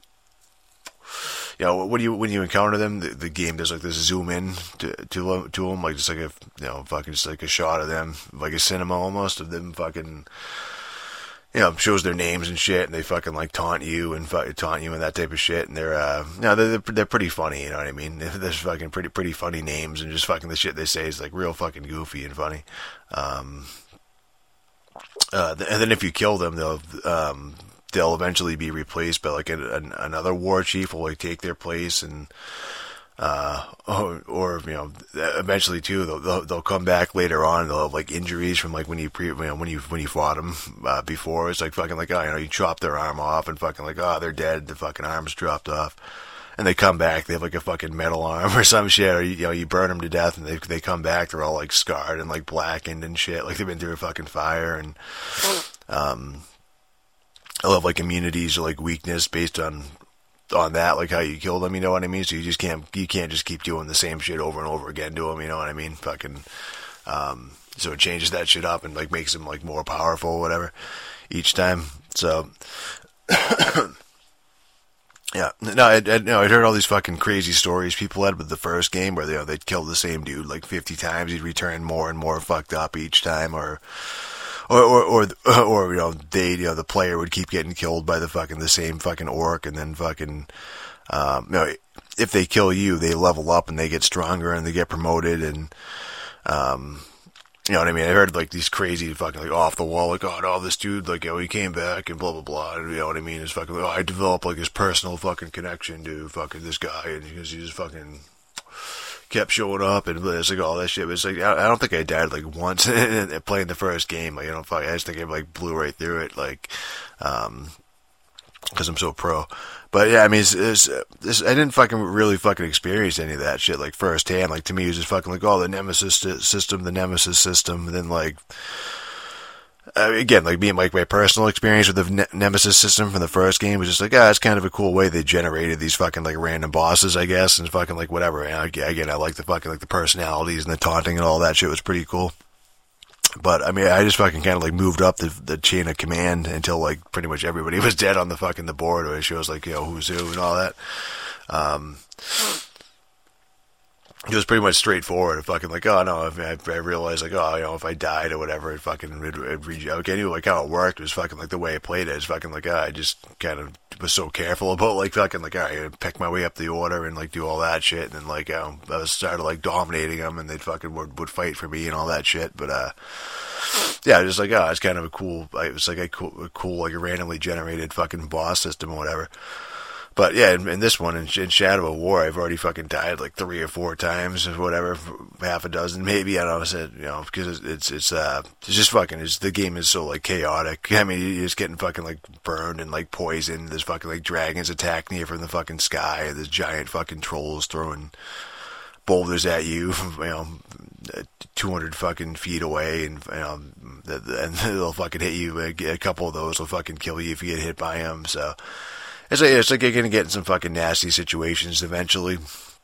you know, when you when you encounter them, the, the game does like this zoom in to to to them, like just like a, you know, fucking just like a shot of them, like a cinema almost of them fucking, you know, shows their names and shit, and they fucking like taunt you and fu- taunt you and that type of shit. And they're, uh, you know, they're they're pretty funny. You know what I mean? There's fucking pretty pretty funny names, and just fucking the shit they say is like real fucking goofy and funny. Um, uh, and then if you kill them, they'll um, they'll eventually be replaced by like a, an, another war chief will like take their place and. Uh, or, or, you know, eventually too, they'll, they'll, they'll come back later on and they'll have like injuries from like when you pre, you know, when you, when you fought them, uh, before. It's like fucking like, oh, you know, you chop their arm off and fucking like, oh, they're dead. The fucking arm's dropped off. And they come back, they have like a fucking metal arm or some shit, or you, you know, you burn them to death and they, they come back, they're all like scarred and like blackened and shit. Like they've been through a fucking fire and, um, they'll have like immunities or like weakness based on, on that, like how you killed them, you know what I mean? So you just can't, you can't just keep doing the same shit over and over again to them, you know what I mean? Fucking, um, so it changes that shit up and like makes them like more powerful or whatever each time. So, yeah, no, I, I, no, I'd heard all these fucking crazy stories people had with the first game where they, you know, they'd kill the same dude like fifty times, he'd return more and more fucked up each time, or, Or, or, or, or, you know, they, you know, the player would keep getting killed by the fucking, the same fucking orc, and then fucking, um, you know, if they kill you, they level up and they get stronger and they get promoted and, um, you know what I mean? I heard like these crazy fucking like off the wall, like, oh no, this dude, like, you know, he came back and blah, blah, blah, and you know what I mean? It's fucking, like, oh, I developed like his personal fucking connection to fucking this guy, and because he just fucking kept showing up and it's like all that shit. But it's like I don't think I died like once playing the first game. Like I don't fuck. I just think I like blew right through it. Like, um, because I'm so pro. But yeah, I mean, it's, it's, it's, I didn't fucking really fucking experience any of that shit like firsthand. Like to me, it was just fucking like, oh, the Nemesis system, the Nemesis system, and then like. Uh, again, like being like my personal experience with the ne- Nemesis system from the first game was just like, ah, it's kind of a cool way they generated these fucking like random bosses, I guess, and fucking like whatever. And again, I like the fucking like the personalities and the taunting and all that shit was pretty cool. But I mean, I just fucking kind of like moved up the the chain of command until like pretty much everybody was dead on the fucking the board, where it shows like, you know, who's who and all that. Um. It was pretty much straightforward. Fucking like, oh no, I, I realized like, oh, you know, if I died or whatever, it fucking would it read. Okay, I knew like how it worked. It was fucking like the way I played it. It's fucking like, oh, I just kind of was so careful about like fucking like, all right, I pick my way up the order and like do all that shit, and then like um, I was started like dominating them, and they'd fucking would, would fight for me and all that shit. But uh, yeah, just like, oh, it's kind of a cool. It was like a cool, a cool like a randomly generated fucking boss system or whatever. But yeah, in, in this one, in, in Shadow of War, I've already fucking died like three or four times, or whatever, half a dozen maybe. I don't know, I said, you know, because it's it's uh it's just fucking. It's, the game is so like chaotic. I mean, you're just getting fucking like burned and like poisoned. There's fucking like dragons attacking you from the fucking sky. There's giant fucking trolls throwing boulders at you, you know, two hundred fucking feet away, and you know, and they'll fucking hit you. A couple of those will fucking kill you if you get hit by them. So. It's like, it's like you're going to get in some fucking nasty situations eventually.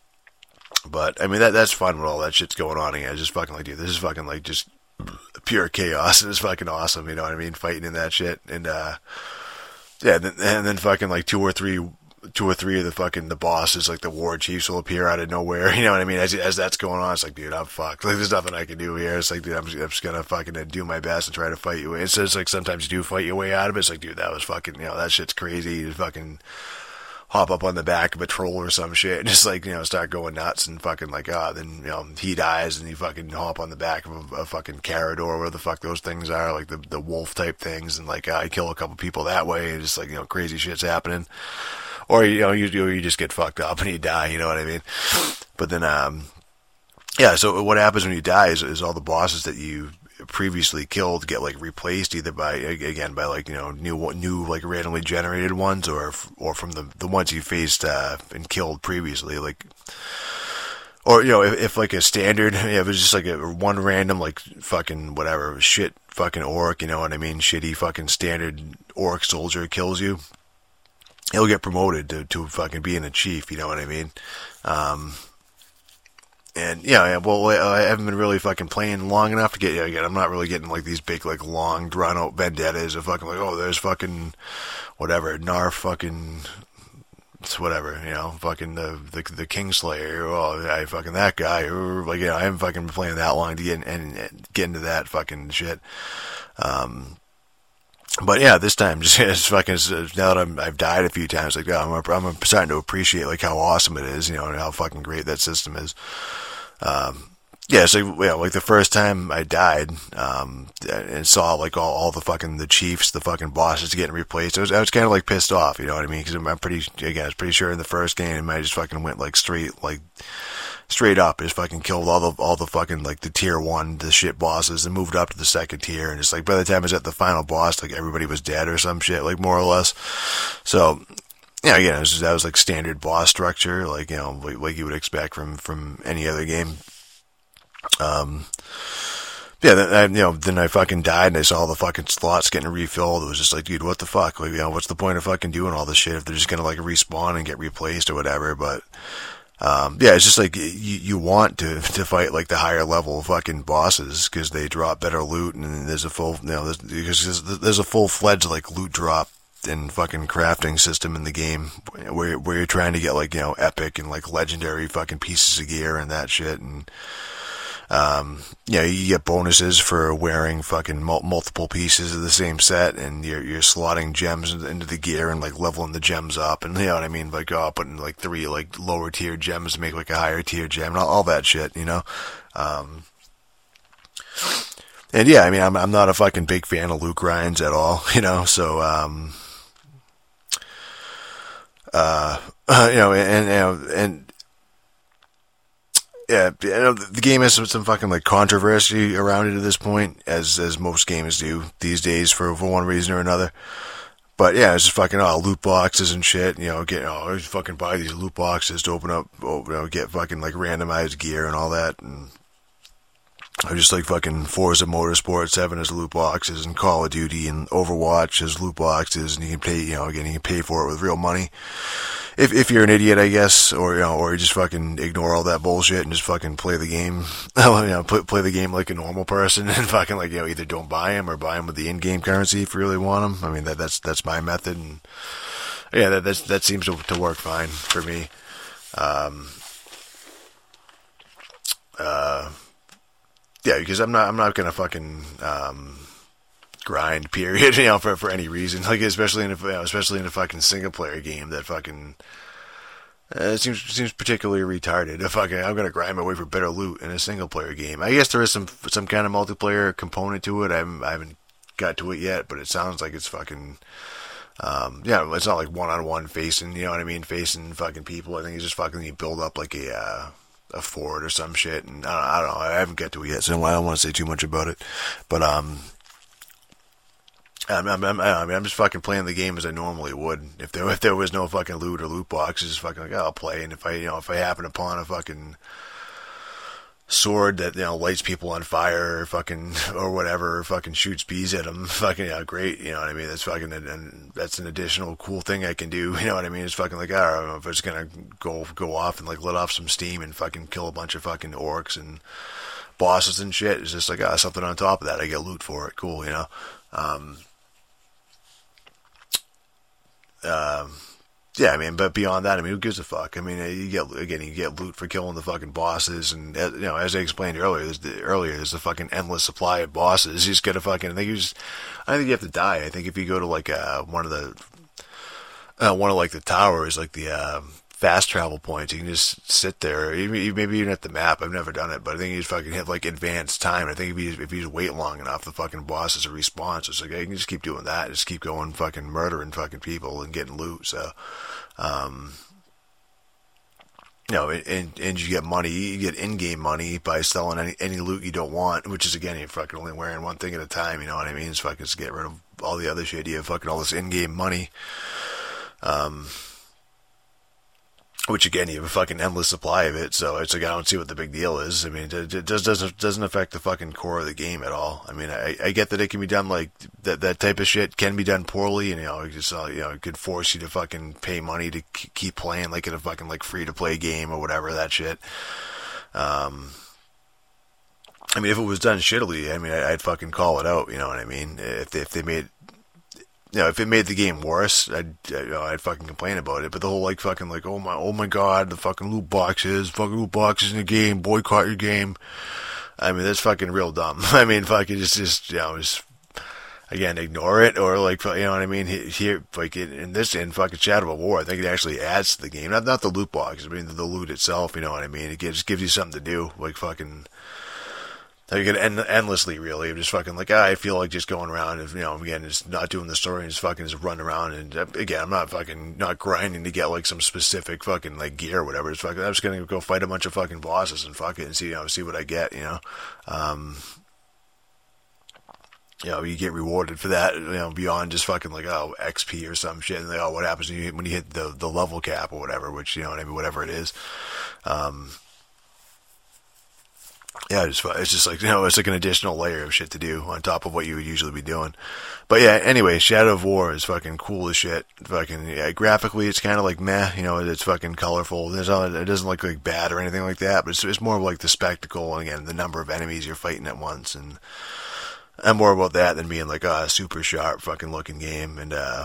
But, I mean, that that's fun when all that shit's going on again. It's just fucking like, dude, this is fucking like just pure chaos, and it's fucking awesome, you know what I mean? Fighting in that shit. And, uh, yeah, and then, and then fucking like two or three, two or three of the fucking, the bosses, like the war chiefs will appear out of nowhere, you know what I mean? As as that's going on, it's like, dude, I'm fucked. Like, there's nothing I can do here. It's like, dude, I'm just, I'm just gonna fucking do my best and try to fight your way. It's just like, sometimes you do fight your way out of it. It's like, dude, that was fucking, you know, that shit's crazy. You fucking hop up on the back of a troll or some shit and just like, you know, start going nuts and fucking like, ah, oh, then, you know, he dies and you fucking hop on the back of a, a fucking Carador, where the fuck those things are, like the, the wolf type things, and like, uh, I kill a couple people that way, and just like, you know, crazy shit's happening. Or, you know, you you just get fucked up and you die, you know what I mean? But then, um, yeah, so what happens when you die is, is all the bosses that you previously killed get, like, replaced either by, again, by, like, you know, new, new like, randomly generated ones, or or from the, the ones you faced uh, and killed previously, like... Or, you know, if, if like, a standard, yeah, if it was just, like, a one random, like, fucking, whatever, shit fucking orc, you know what I mean? Shitty fucking standard orc soldier kills you. He'll get promoted to, to fucking being a chief, you know what I mean? Um, and, yeah, well, I haven't been really fucking playing long enough to get, yeah, again, I'm not really getting, like, these big, like, long, drawn-out vendettas of fucking, like, oh, there's fucking, whatever, Narf fucking, whatever, you know, fucking the, the, the Kingslayer, oh, I fucking that guy, or, like, you know, I haven't fucking been playing that long to get, and, and get into that fucking shit. Um... But yeah, this time, just, just fucking, now that I'm, I've died a few times, like, oh, I'm, I'm starting to appreciate, like, how awesome it is, you know, and how fucking great that system is. Um, yeah, so, you know, like, the first time I died, um, and saw, like, all, all the fucking, the chiefs, the fucking bosses getting replaced, I was, I was kind of, like, pissed off, you know what I mean? Because I'm, I'm pretty, again, I was pretty sure in the first game, I just fucking went, like, straight, like, straight up, just fucking killed all the, all the fucking, like, the tier one, the shit bosses, and moved up to the second tier, and it's like, by the time I was at the final boss, like, everybody was dead or some shit, like, more or less. So, yeah, again, it was just, that was, like, standard boss structure, like, you know, like, like you would expect from, from any other game. Um, yeah, then I, you know, then I fucking died, and I saw all the fucking slots getting refilled. It was just like, dude, what the fuck? Like, you know, what's the point of fucking doing all this shit if they're just gonna, like, respawn and get replaced or whatever, but... Um, yeah, it's just like you, you want to to fight like the higher level fucking bosses because they drop better loot and there's a full you know there's, because there's a full fledged like loot drop and fucking crafting system in the game where where you're trying to get like you know epic and like legendary fucking pieces of gear and that shit and um yeah you get bonuses for wearing fucking mul- multiple pieces of the same set and you're you're slotting gems into the gear and like leveling the gems up and you know what I mean like oh putting like three like lower tier gems to make like a higher tier gem and all, all that shit you know um and yeah I mean I'm I'm not a fucking big fan of loot grinds at all you know so um uh you know and you know and yeah, I know the game has some, some fucking like controversy around it at this point, as as most games do these days for, for one reason or another. But yeah, it's just fucking oh, loot boxes and shit. You know, get oh, just fucking buy these loot boxes to open up, oh, you know, get fucking like randomized gear and all that. And I just like fucking Forza Motorsport seven has loot boxes, and Call of Duty and Overwatch has loot boxes, and you can pay, you know, again you can pay for it with real money. If if you're an idiot, I guess, or you know, or you just fucking ignore all that bullshit and just fucking play the game, you know, play, play the game like a normal person and fucking like you know, either don't buy them or buy them with the in-game currency if you really want them. I mean that that's that's my method, and yeah, that that's, that seems to, to work fine for me. Um, uh, yeah, because I'm not I'm not gonna fucking um. grind period you know for for any reason like especially in a you know, especially in a fucking single player game that fucking uh, it seems seems particularly retarded. If fucking I'm gonna grind my way for better loot in a single player game. I guess there is some some kind of multiplayer component to it. I haven't, I haven't got to it yet, but it sounds like it's fucking um yeah it's not like one on one facing you know what I mean facing fucking people. I think it's just fucking you build up like a uh, a fort or some shit, and I don't, I don't know I haven't got to it yet, so I don't want to say too much about it, but um. I'm, I'm, I'm, I mean, I'm just fucking playing the game as I normally would. If there, if there was no fucking loot or loot boxes, fucking like, oh, I'll play. And if I, you know, if I happen upon a fucking sword that, you know, lights people on fire or fucking, or whatever, or fucking shoots bees at them, fucking, yeah, great. You know what I mean? That's fucking, and that's an additional cool thing I can do. You know what I mean? It's fucking like, I don't know if it's gonna go, go off and like let off some steam and fucking kill a bunch of fucking orcs and bosses and shit. It's just like, ah, something on top of that. I get loot for it. Cool, you know? Um, Um, yeah, I mean, but beyond that, I mean, who gives a fuck? I mean, you get again, you get loot for killing the fucking bosses, and you know, as I explained earlier, there's the, earlier, there's a fucking endless supply of bosses. You just gotta fucking, I think you just, I think you have to die. I think if you go to like uh, one of the, uh, one of like the towers, like the uh, fast travel points, you can just sit there. Even, maybe even at the map. I've never done it, but I think you just fucking hit like advanced time. I think if you if you just wait long enough, the fucking bosses will respawn. So it's like, you can just keep doing that. Just keep going, fucking murdering fucking people and getting loot. So, um, you know, and and you get money. You get in-game money by selling any any loot you don't want, which is again, you're fucking only wearing one thing at a time. You know what I mean? It's fucking just get rid of all the other shit. You have fucking all this in-game money. Um. Which again, you have a fucking endless supply of it, so it's like I don't see what the big deal is. I mean, it, it just doesn't doesn't affect the fucking core of the game at all. I mean, I, I get that it can be done like that that type of shit can be done poorly, and you know, it just uh, you know, it could force you to fucking pay money to k- keep playing like in a fucking like free to play game or whatever that shit. Um, I mean, if it was done shittily, I mean, I, I'd fucking call it out. You know what I mean? If they, if they made You know, if it made the game worse, I'd, you know, I'd fucking complain about it. But the whole, like, fucking, like, oh my, oh my god, the fucking loot boxes, fucking loot boxes in the game, boycott your game. I mean, that's fucking real dumb. I mean, fucking, just, just, you know, just, again, ignore it, or like, you know what I mean? Here, like in this, in fucking Shadow of War, I think it actually adds to the game. Not not the loot box, I mean the loot itself. You know what I mean? It just gives you something to do, like fucking. You can end endlessly, really. Just fucking like, ah, I feel like just going around and, you know, again, just not doing the story and just fucking just run around. And again, I'm not fucking, not grinding to get like some specific fucking like gear or whatever. It's fucking, I'm just gonna go fight a bunch of fucking bosses and fuck it and see, you know, see what I get, you know. Um, you know, you get rewarded for that, you know, beyond just fucking like, oh, X P or some shit. And like, oh, what happens when you, when you hit the, the level cap or whatever, which, you know what I mean, whatever it is. Um, Yeah, it's, it's just like, you know, it's like an additional layer of shit to do on top of what you would usually be doing. But yeah, anyway, Shadow of War is fucking cool as shit. Fucking, yeah, graphically, it's kind of like meh, you know, it's fucking colorful. There's all, it doesn't look like bad or anything like that, but it's, it's more of like the spectacle and again, the number of enemies you're fighting at once. And I'm more about that than being like, ah, oh, super sharp fucking looking game. And, uh,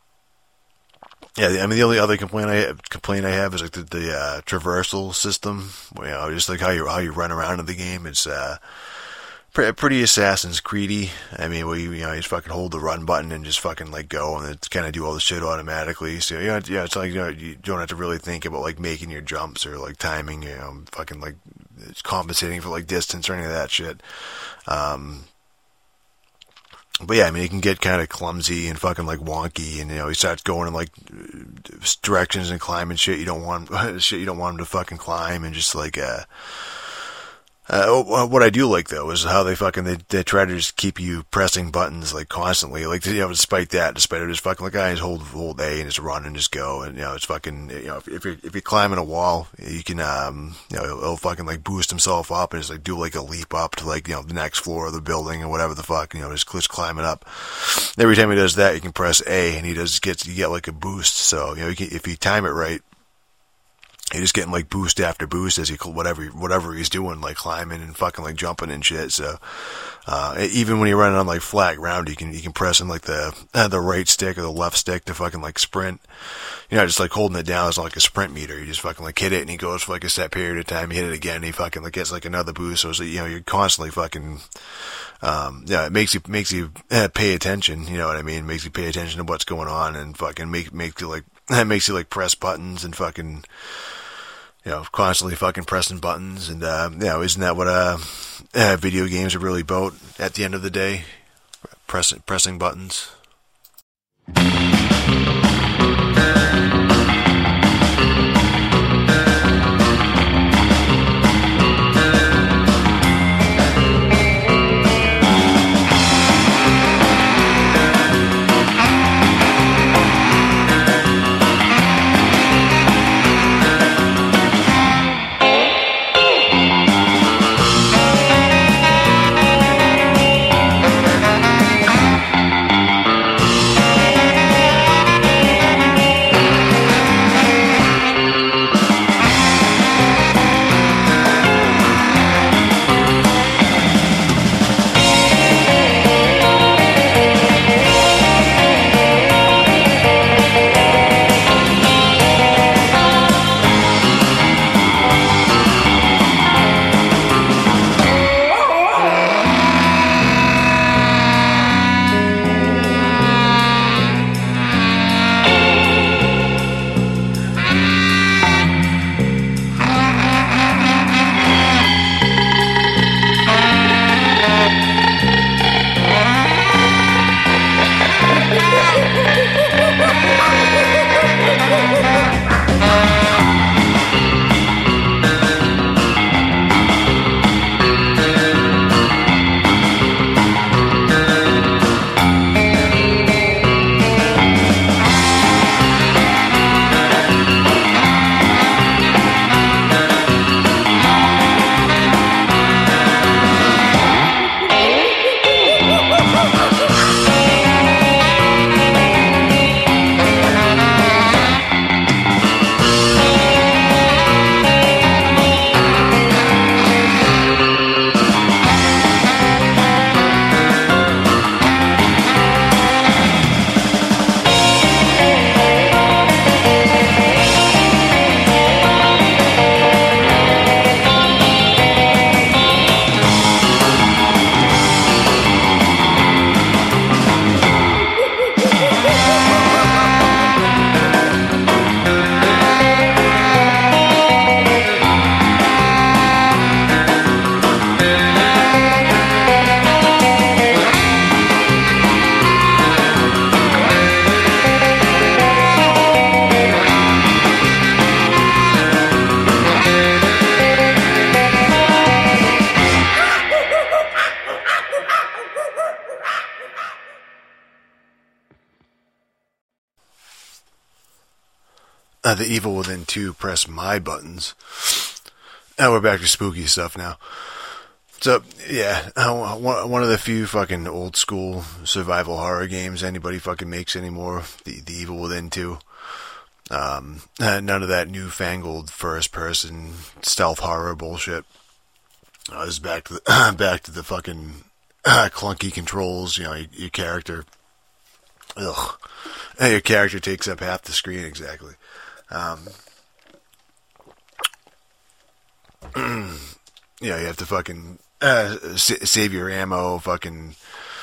yeah, I mean, the only other complaint I have, complaint I have is like the, the uh, traversal system. You know, just like how you how you run around in the game. It's uh, pre- pretty Assassin's Creedy. I mean, where you you know you just fucking hold the run button and just fucking like go and it kind of do all the shit automatically. So you know, yeah, it's like you know you don't have to really think about like making your jumps or like timing. You know, fucking like it's compensating for like distance or any of that shit. Um, But yeah, I mean, it can get kind of clumsy and fucking like wonky, and you know, he starts going in like directions and climbing shit you don't want, shit you don't want him to fucking climb, and just like, uh, uh, what I do like though is how they fucking they, they try to just keep you pressing buttons like constantly, like you know, despite that, despite it, just fucking like I just hold hold A and just run and just go, and you know, it's fucking you know, if, if you're if you're climbing a wall, you can um, you know, it'll fucking like boost himself up and just like do like a leap up to like you know the next floor of the building or whatever the fuck, you know, just just climbing up. Every time he does that, you can press A and he does get you get like a boost. So you know, you can, if you time it right. You're just getting like boost after boost as he whatever whatever he's doing, like climbing and fucking like jumping and shit. So uh, even when you're running on like flat ground, you can you can press in like the uh, the right stick or the left stick to fucking like sprint. You're not just like holding it down as like a sprint meter. You just fucking like hit it and he goes for like a set period of time. You hit it again, and he fucking like gets like another boost. So it's like, you know, you're constantly fucking. Um, yeah, it makes you makes you uh, pay attention. You know what I mean? It makes you pay attention to what's going on and fucking make makes you like it makes you like press buttons and fucking. You know, constantly fucking pressing buttons, and uh, you know, isn't that what uh, uh, video games are really about? At the end of the day, pressing pressing buttons. uh, The Evil Within two Press My Buttons. And we're back to spooky stuff now. So, yeah, uh, one of the few fucking old school survival horror games anybody fucking makes anymore. The, the Evil Within two. Um, none of that newfangled first-person stealth horror bullshit. I was back to the, back to the fucking uh, clunky controls. You know, your, your character, ugh, your character takes up half the screen exactly. Um, you know, you have to fucking uh, s- save your ammo. Fucking,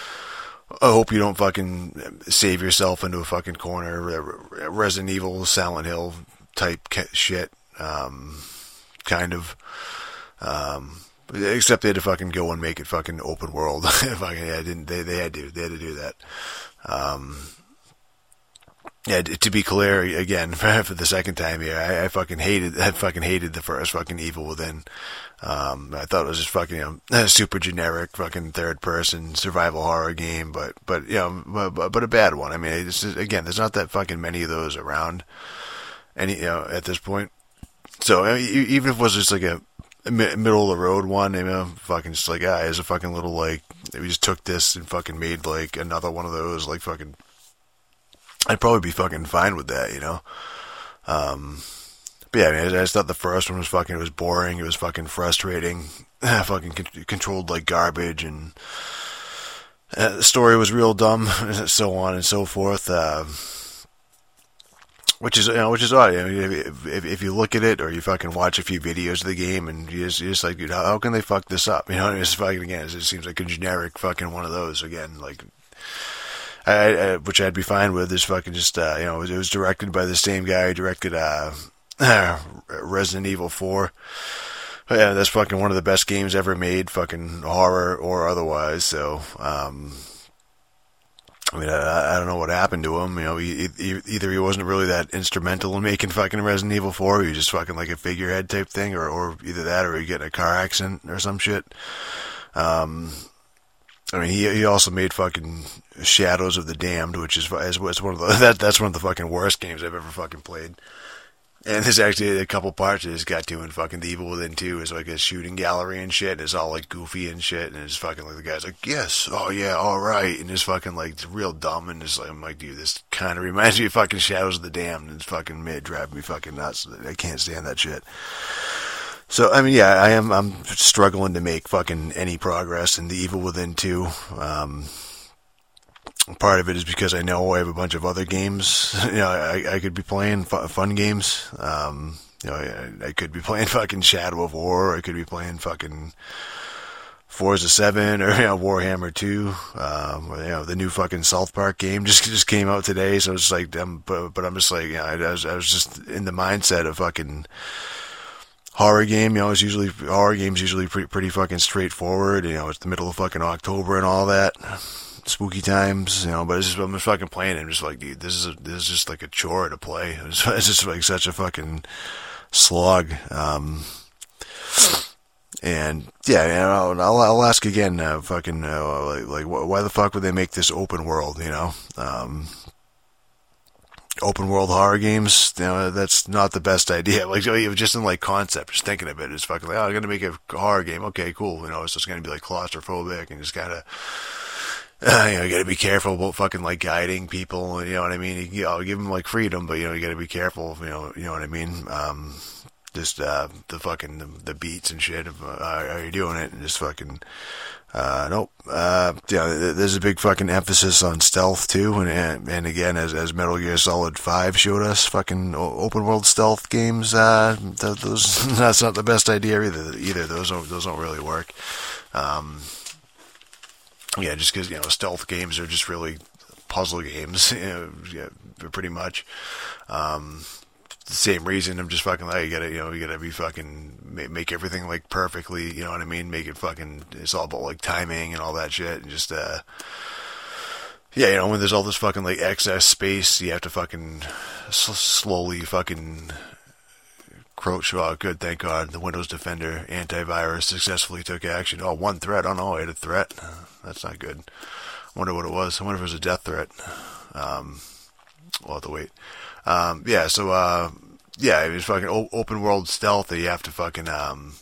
I hope you don't fucking save yourself into a fucking corner. Resident Evil, Silent Hill type shit, um, kind of. Um, except they had to fucking go and make it fucking open world. fucking, yeah, didn't they? They had to. They had to do that. Um, yeah, to be clear, again for the second time here, I, I fucking hated. I fucking hated the first fucking Evil Within. Um, I thought it was just fucking, you know, super generic fucking third person survival horror game, but, but, you know, but, but a bad one. I mean, it's just, again, there's not that fucking many of those around any, you know, at this point. So, I mean, even if it was just like a middle of the road one, you know, fucking just like, ah, it's a fucking little, like, we just took this and fucking made like another one of those, like fucking, I'd probably be fucking fine with that, you know? Um, But yeah, I mean, I just thought the first one was fucking, it was boring, it was fucking frustrating, fucking con- controlled like garbage, and uh, the story was real dumb, and so on and so forth, uh, which is, you know, which is odd. I mean, if, if, if you look at it, or you fucking watch a few videos of the game, and you just, you're just like, dude, how, how can they fuck this up? You know, it's fucking, again, it seems like a generic fucking one of those, again, like, I, I, which I'd be fine with, is fucking just, uh, you know, it was, it was directed by the same guy who directed, uh, Resident Evil four. Yeah, that's fucking one of the best games ever made, fucking horror or otherwise. So, um, I mean, I, I don't know what happened to him. You know, he, he, either he wasn't really that instrumental in making fucking Resident Evil four, or he was just fucking like a figurehead type thing, or, or either that, or he get in a car accident or some shit. Um, I mean, he he also made fucking Shadows of the Damned, which is, is, is one of the that that's one of the fucking worst games I've ever fucking played. And there's actually a couple parts that it's got to in fucking The Evil Within two. It's like a shooting gallery and shit. And it's all like goofy and shit. And it's fucking like the guy's like, yes, oh yeah, alright. And it's fucking like, it's real dumb. And it's like, I'm like, dude, this kind of reminds me of fucking Shadows of the Damned. And it's fucking mid driving me fucking nuts. I can't stand that shit. So, I mean, yeah, I am, I'm struggling to make fucking any progress in The Evil Within two. Um, Part of it is because I know I have a bunch of other games, you know, I, I could be playing fu- fun games. Um, you know, I, I could be playing fucking Shadow of War, or I could be playing fucking Forza seven, or, you know, Warhammer two. Um, or, you know, the new fucking South Park game just just came out today, so it's like, um, but, but I'm just like, you know, I, I was I was just in the mindset of fucking horror game. You know, it's usually horror games usually pretty pretty fucking straightforward. You know, it's the middle of fucking October and all that. Spooky times, you know, but it's just, I'm just fucking playing it. I'm just like, dude, this is a, this is just like a chore to play. It's, it's just like such a fucking slog. Um, and yeah, you know, I'll, I'll ask again, uh, fucking, uh, like, like, why the fuck would they make this open world, you know? Um, open world horror games, you know, that's not the best idea. Like, just in like concept, just thinking of it, it's fucking like, oh, I'm gonna make a horror game. Okay, cool. You know, it's just gonna be like claustrophobic and just kind of, Uh, you know, you gotta be careful about fucking, like, guiding people, you know what I mean? You, you know, give them, like, freedom, but, you know, you gotta be careful, you know, you know what I mean? Um, just, uh, the fucking, the, the beats and shit of, uh, how you're doing it, and just fucking, uh, nope. Uh, yeah, there's a big fucking emphasis on stealth, too, and, and, and again, as, as Metal Gear Solid five showed us, fucking open world stealth games, uh, th- those, that's not the best idea either, either, those don't, those don't really work. Um, Yeah, just because, you know, stealth games are just really puzzle games, you know, yeah, pretty much. Um, the same reason, I'm just fucking like, you gotta, you know, you gotta be fucking, make, make everything, like, perfectly, you know what I mean? Make it fucking, it's all about, like, timing and all that shit, and just, uh, yeah, you know, when there's all this fucking, like, excess space, you have to fucking s- slowly fucking crouch. Oh, good, thank God. The Windows Defender antivirus successfully took action. Oh, one threat. Oh, no, I had a threat. That's not good. I wonder what it was. I wonder if it was a death threat. Um, we'll have to wait. Um, yeah, so, uh, yeah, it was fucking o- open world stealth that you have to fucking, um,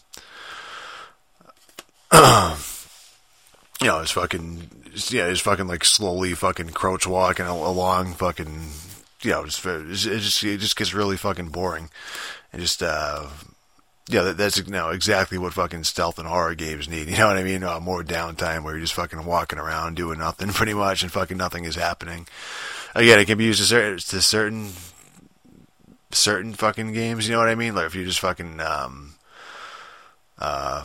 you know, it's fucking, yeah, it's fucking like slowly fucking crouch walking along fucking, you know, it's, it's, it just, it just gets really fucking boring. And just, uh, yeah, that, that's, you know, exactly what fucking stealth and horror games need. You know what I mean? Uh, more downtime where you're just fucking walking around doing nothing pretty much and fucking nothing is happening. Again, it can be used to certain, to certain, certain fucking games, you know what I mean? Like if you're just fucking, um, uh,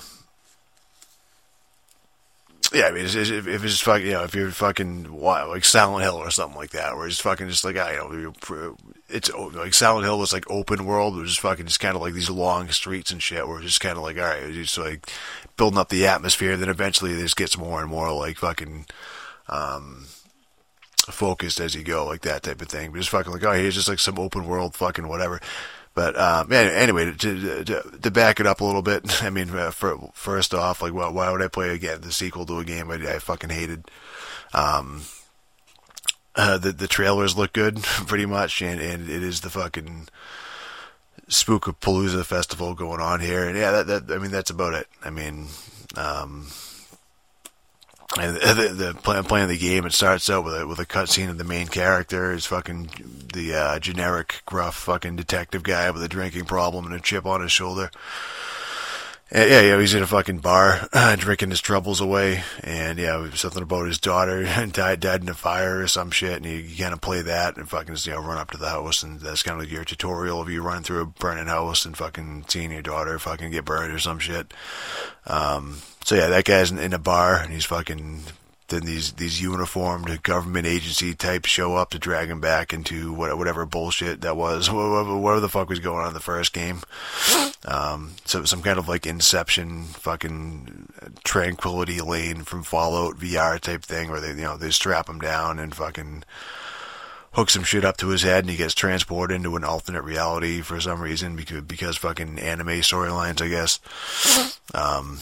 yeah, I mean, it's, it's, if it's just fucking, you know, if you're fucking, like Silent Hill or something like that, where it's fucking just like, I you know, it's like Silent Hill was like open world, it was just fucking just kind of like these long streets and shit, where it's just kind of like, alright, it's just like building up the atmosphere, then eventually it just gets more and more like fucking, um, focused as you go, like that type of thing. But just fucking like, oh, here's just like some open world fucking whatever. But um, anyway, to, to to back it up a little bit, I mean, uh, for, first off, like, well, why would I play again the sequel to a game I, I fucking hated? Um, uh, the the trailers look good, pretty much, and, and it is the fucking Spookapalooza festival going on here, and yeah, that, that I mean, that's about it. I mean, um, and the, the plan, playing the game, it starts out with a with a cutscene of the main character is fucking the uh, generic gruff fucking detective guy with a drinking problem and a chip on his shoulder. And yeah, yeah, he's in a fucking bar uh, drinking his troubles away, and yeah, something about his daughter died died in a fire or some shit, and you, you kind of play that and fucking just, you know, run up to the house, and that's kind of like your tutorial of you running through a burning house and fucking seeing your daughter fucking get burned or some shit. Um, so yeah, that guy's in, in a bar, and he's fucking. Then these these uniformed government agency types show up to drag him back into what, whatever bullshit that was, whatever, whatever the fuck was going on in the first game. Um, so some kind of like Inception, fucking Tranquility Lane from Fallout V R type thing, where they, you know, they strap him down and fucking hook some shit up to his head, and he gets transported into an alternate reality for some reason because because fucking anime storylines, I guess. Um.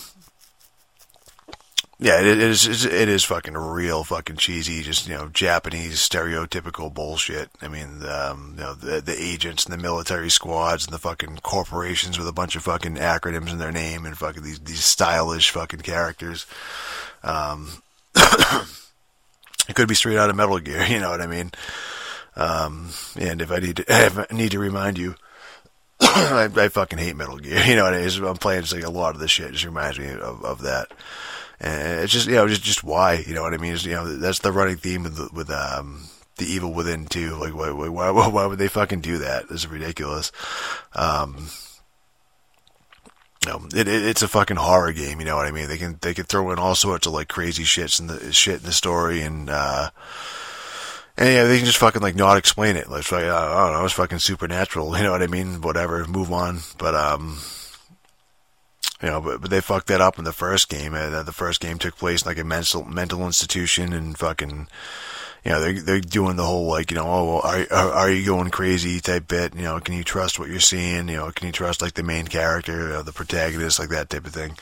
Yeah, it is. It is fucking real, fucking cheesy, just, you know, Japanese stereotypical bullshit. I mean, um, you know, the the agents and the military squads and the fucking corporations with a bunch of fucking acronyms in their name and fucking these these stylish fucking characters. Um, it could be straight out of Metal Gear, you know what I mean? Um, and if I need to, if I need to remind you, I, I fucking hate Metal Gear. You know what I mean? I'm playing just like a lot of this shit. It just reminds me of of that. And it's just, you know, just, just why, you know what I mean? It's, you know, that's the running theme with, the, with, um, the Evil Within too. Like, why, why, why, why would they fucking do that? It's ridiculous. Um, you know, it, it, it's a fucking horror game, you know what I mean? They can, they can throw in all sorts of like crazy shits in the, shit in the story, and, uh, and yeah, they can just fucking like not explain it. Like, I don't know, it's fucking supernatural, you know what I mean? Whatever, move on. But, um, you know, but, but they fucked that up in the first game. Uh, the first game took place in like a mental mental institution, and fucking, you know, they're they're doing the whole like, you know, oh, well, are, are are you going crazy type bit? You know, can you trust what you're seeing? You know, can you trust like the main character, uh, the protagonist, like that type of thing.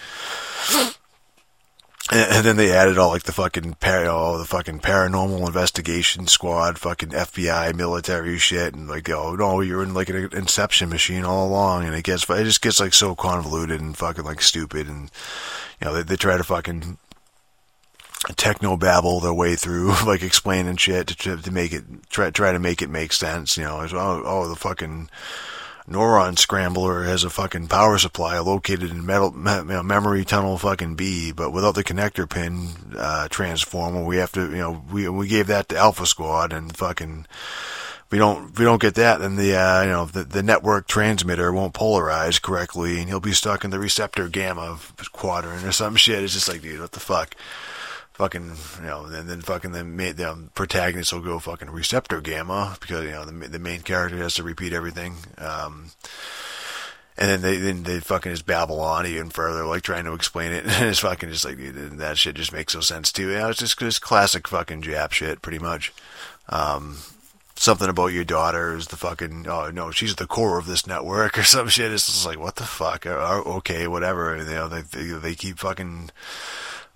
And, and then they added all like the fucking par- all the fucking paranormal investigation squad, fucking F B I military shit, and like, oh no, you're in like an Inception machine all along, and it gets it just gets like so convoluted and fucking like stupid, and you know they, they try to fucking techno babble their way through like explaining shit to to make it try try to make it make sense. You know, it's, oh oh the fucking Neuron Scrambler has a fucking power supply located in metal me, memory tunnel fucking B, but without the connector pin uh, transformer, we have to, you know, we we gave that to Alpha Squad, and fucking we don't we don't get that, then the uh, you know the the network transmitter won't polarize correctly, and he'll be stuck in the receptor gamma quadrant or some shit. It's just like, dude, what the fuck? Fucking, you know, and then fucking the, the protagonist will go fucking receptor gamma because, you know, the the main character has to repeat everything. Um, and then they then they fucking just babble on even further, like trying to explain it. And it's fucking just like, dude, that shit just makes no sense too. You know, it's just, just classic fucking Jap shit, pretty much. Um, something about your daughter is the fucking, oh no, she's the core of this network or some shit. It's just like, what the fuck? Okay, whatever. You know, they they, they keep fucking.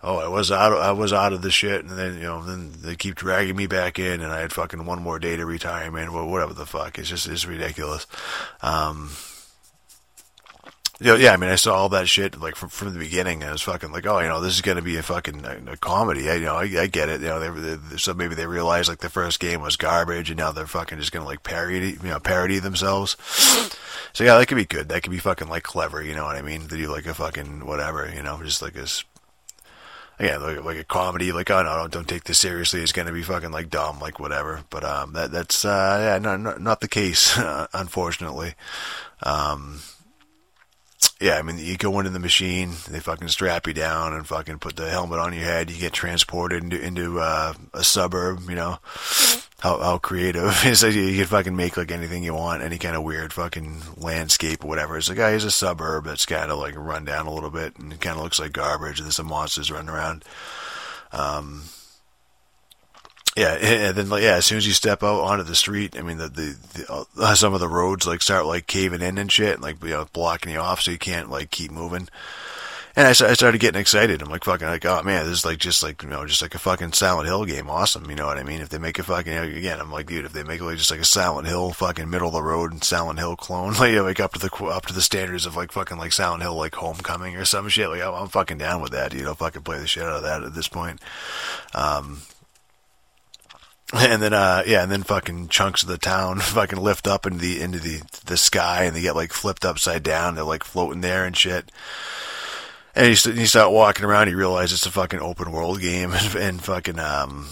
oh, I was out, I was out of the shit, and then, you know, then they keep dragging me back in, and I had fucking one more day to retire, man, well, whatever the fuck, it's just, it's ridiculous. Um, you know, yeah, I mean, I saw all that shit, like, from, from the beginning, and I was fucking like, oh, you know, this is gonna be a fucking, a, a comedy, I, you know, I, I get it, you know, they, they, so maybe they realized, like, the first game was garbage, and now they're fucking just gonna, like, parody, you know, parody themselves. So yeah, that could be good, that could be fucking, like, clever, you know what I mean, to do, like, a fucking, whatever, you know, just, like, this, yeah, like, like a comedy, like, oh no, don't take this seriously, it's gonna be fucking, like, dumb, like, whatever, but, um, that, that's, uh, yeah, not, not, not the case, uh, unfortunately. Um, yeah, I mean, you go into the machine, they fucking strap you down and fucking put the helmet on your head, you get transported into, into, uh, a suburb, you know, how, how creative, it's like you can fucking make, like, anything you want, any kind of weird fucking landscape or whatever, it's like, oh, here's a suburb that's kind of, like, run down a little bit, and it kind of looks like garbage, and there's some monsters running around, um, yeah, and then, like, yeah, as soon as you step out onto the street, I mean, the, the, the uh, some of the roads, like, start, like, caving in and shit, and, like, you know, blocking you off so you can't, like, keep moving. And I, I started getting excited. I'm like, fucking, like, oh, man, this is, like, just, like, you know, just, like, a fucking Silent Hill game. Awesome, you know what I mean? If they make a fucking, you know, again, I'm like, dude, if they make, like, just, like, a Silent Hill fucking middle of the road and Silent Hill clone, like, you know, like, up to the, up to the standards of, like, fucking, like, Silent Hill, like, Homecoming or some shit, like, I'm, I'm fucking down with that, dude. I'll fucking play the shit out of that at this point. Um... And then, uh, yeah, and then fucking chunks of the town fucking lift up into the, into the, the sky, and they get, like, flipped upside down, they're, like, floating there and shit. And you, st- you start walking around, you realize it's a fucking open world game, and, and fucking, um,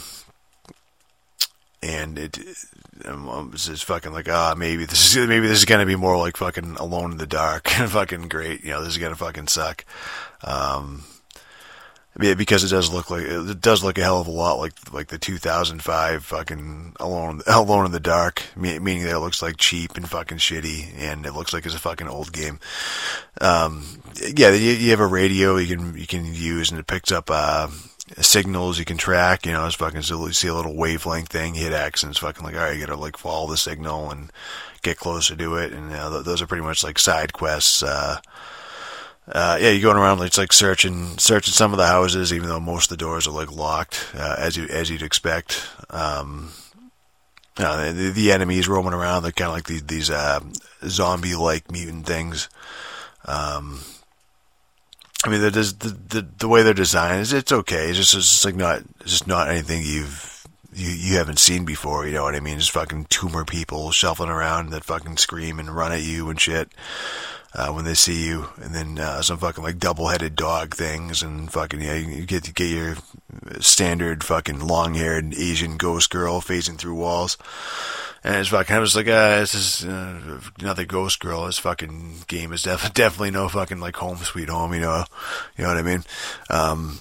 and it, um, it's just fucking like, ah, oh, maybe this is, maybe this is gonna be more like fucking Alone in the Dark, fucking great, you know, this is gonna fucking suck. Um, Yeah, because it does look like it does look a hell of a lot like like the two thousand five fucking Alone Alone in the Dark, meaning that it looks like cheap and fucking shitty, and it looks like it's a fucking old game. Um, yeah, you, you have a radio you can you can use, and it picks up uh, signals you can track. You know, it's fucking so you see a little wavelength thing, you hit X, and it's fucking like, all right, you gotta like follow the signal and get closer to it, and you know, th- those are pretty much like side quests. Uh, Uh, yeah, you're going around, it's like searching, searching some of the houses, even though most of the doors are like locked, uh, as you, as you'd expect. Um, you know, the, the enemies roaming around, they're kind of like these, these, uh, zombie-like mutant things. Um, I mean, the, the, the, the way they're designed is, it's okay. It's just, it's just like not, it's just not anything you've, you, you haven't seen before, you know what I mean? Just fucking tumor people shuffling around that fucking scream and run at you and shit. Uh, when they see you, and then uh, some fucking like double-headed dog things, and fucking yeah, you get to get your standard fucking long-haired Asian ghost girl phasing through walls, and it's fucking. I was like, uh, this is uh, another ghost girl. This fucking game is def- definitely no fucking like Home Sweet Home, you know, you know what I mean? Um,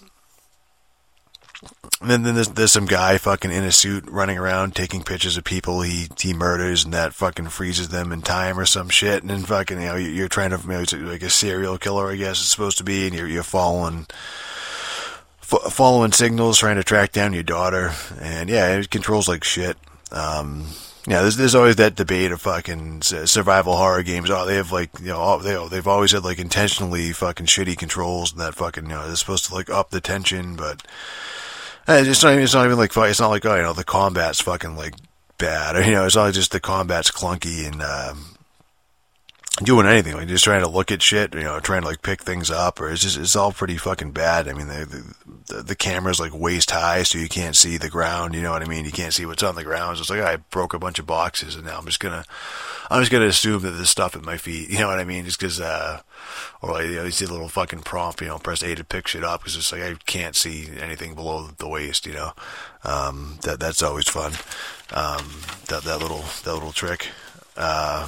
And then, then there's, there's some guy fucking in a suit running around taking pictures of people he he murders, and that fucking freezes them in time or some shit. And then fucking, you know, you're trying to, you know, it's like a serial killer, I guess it's supposed to be, and you're you're following f- following signals, trying to track down your daughter. And yeah, it controls like shit. Um, yeah, there's there's always that debate of fucking survival horror games. Oh, they have like, you know, they they've always had like intentionally fucking shitty controls, and that fucking, you know, they're supposed to like up the tension, but. It's not, even, it's not even like, it's not like, oh, you know, the combat's fucking, like, bad, or, you know, it's not just the combat's clunky and, um, doing anything, like, just trying to look at shit, you know, trying to, like, pick things up, or it's just, it's all pretty fucking bad. I mean, the, the, the camera's, like, waist high, so you can't see the ground, you know what I mean? You can't see what's on the ground, so it's like, oh, I broke a bunch of boxes, and now I'm just gonna, I'm just gonna assume that there's stuff at my feet, you know what I mean? Just cause, uh, or like, you know, you see a little fucking prompt, you know, press A to pick shit up, because it's like, I can't see anything below the waist, you know? Um, that, that's always fun. Um, that, that little, that little trick. Uh,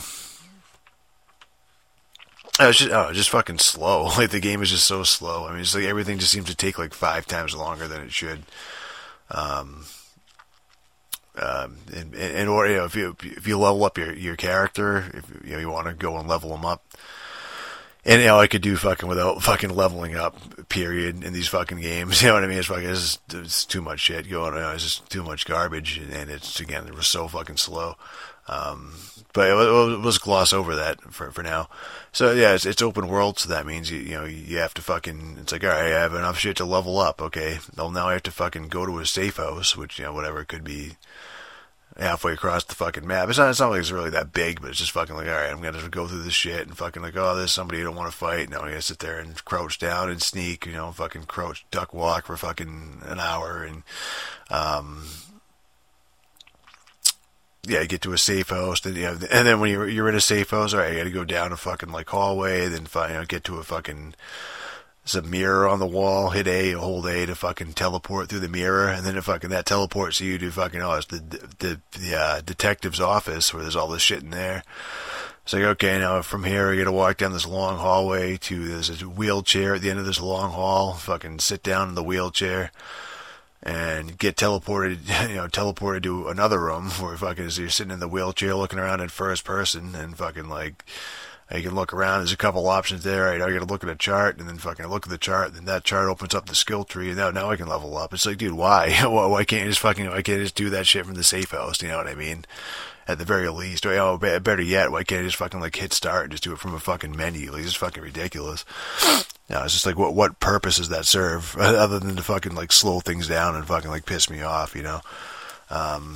Oh, it's just, oh, just fucking slow. Like, the game is just so slow. I mean, it's like everything just seems to take like five times longer than it should. Um, um, and, and or, you know, if you, if you level up your, your character, if you know, you want to go and level them up. And, you know, I could do fucking without fucking leveling up, period, in these fucking games. You know what I mean? It's fucking, it's, it's too much shit going on. It's just too much garbage. And it's, again, it was so fucking slow. Um, but we'll, we'll just gloss over that for for now. So yeah, it's, it's open world, so that means you you know you have to fucking. It's like, all right, I have enough shit to level up. Okay, well now I have to fucking go to a safe house, which you know whatever it could be. Halfway across the fucking map. It's not, it's not like it's really that big, but it's just fucking like, alright, I'm gonna go through this shit and fucking like, oh, there's somebody you don't want to fight. Now I gotta sit there and crouch down and sneak, you know, fucking crouch, duck walk for fucking an hour and, um, yeah, you get to a safe house, then you have, and then when you're, you're in a safe house, alright, you gotta go down a fucking like hallway, then find, you know, get to a fucking, there's a mirror on the wall, hit A, hold A to fucking teleport through the mirror, and then it fucking, that teleports you to fucking, oh, it's the, the, the, uh, detective's office where there's all this shit in there. It's like, okay, now from here, you gotta walk down this long hallway to, there's a wheelchair at the end of this long hall, fucking sit down in the wheelchair, and get teleported, you know, teleported to another room where fucking, you're sitting in the wheelchair looking around in first person, and fucking like, you can look around. There's a couple options there. Right? I got to look at a chart, and then fucking look at the chart, and then that chart opens up the skill tree, and now now I can level up. It's like, dude, why? Why can't you just fucking? Why can't you just do that shit from the safe house? You know what I mean? At the very least, or you know, better yet, why can't you just fucking like hit start and just do it from a fucking menu? Like, it's fucking ridiculous. You know, it's just like, what what purpose does that serve other than to fucking like slow things down and fucking like piss me off? You know. Um,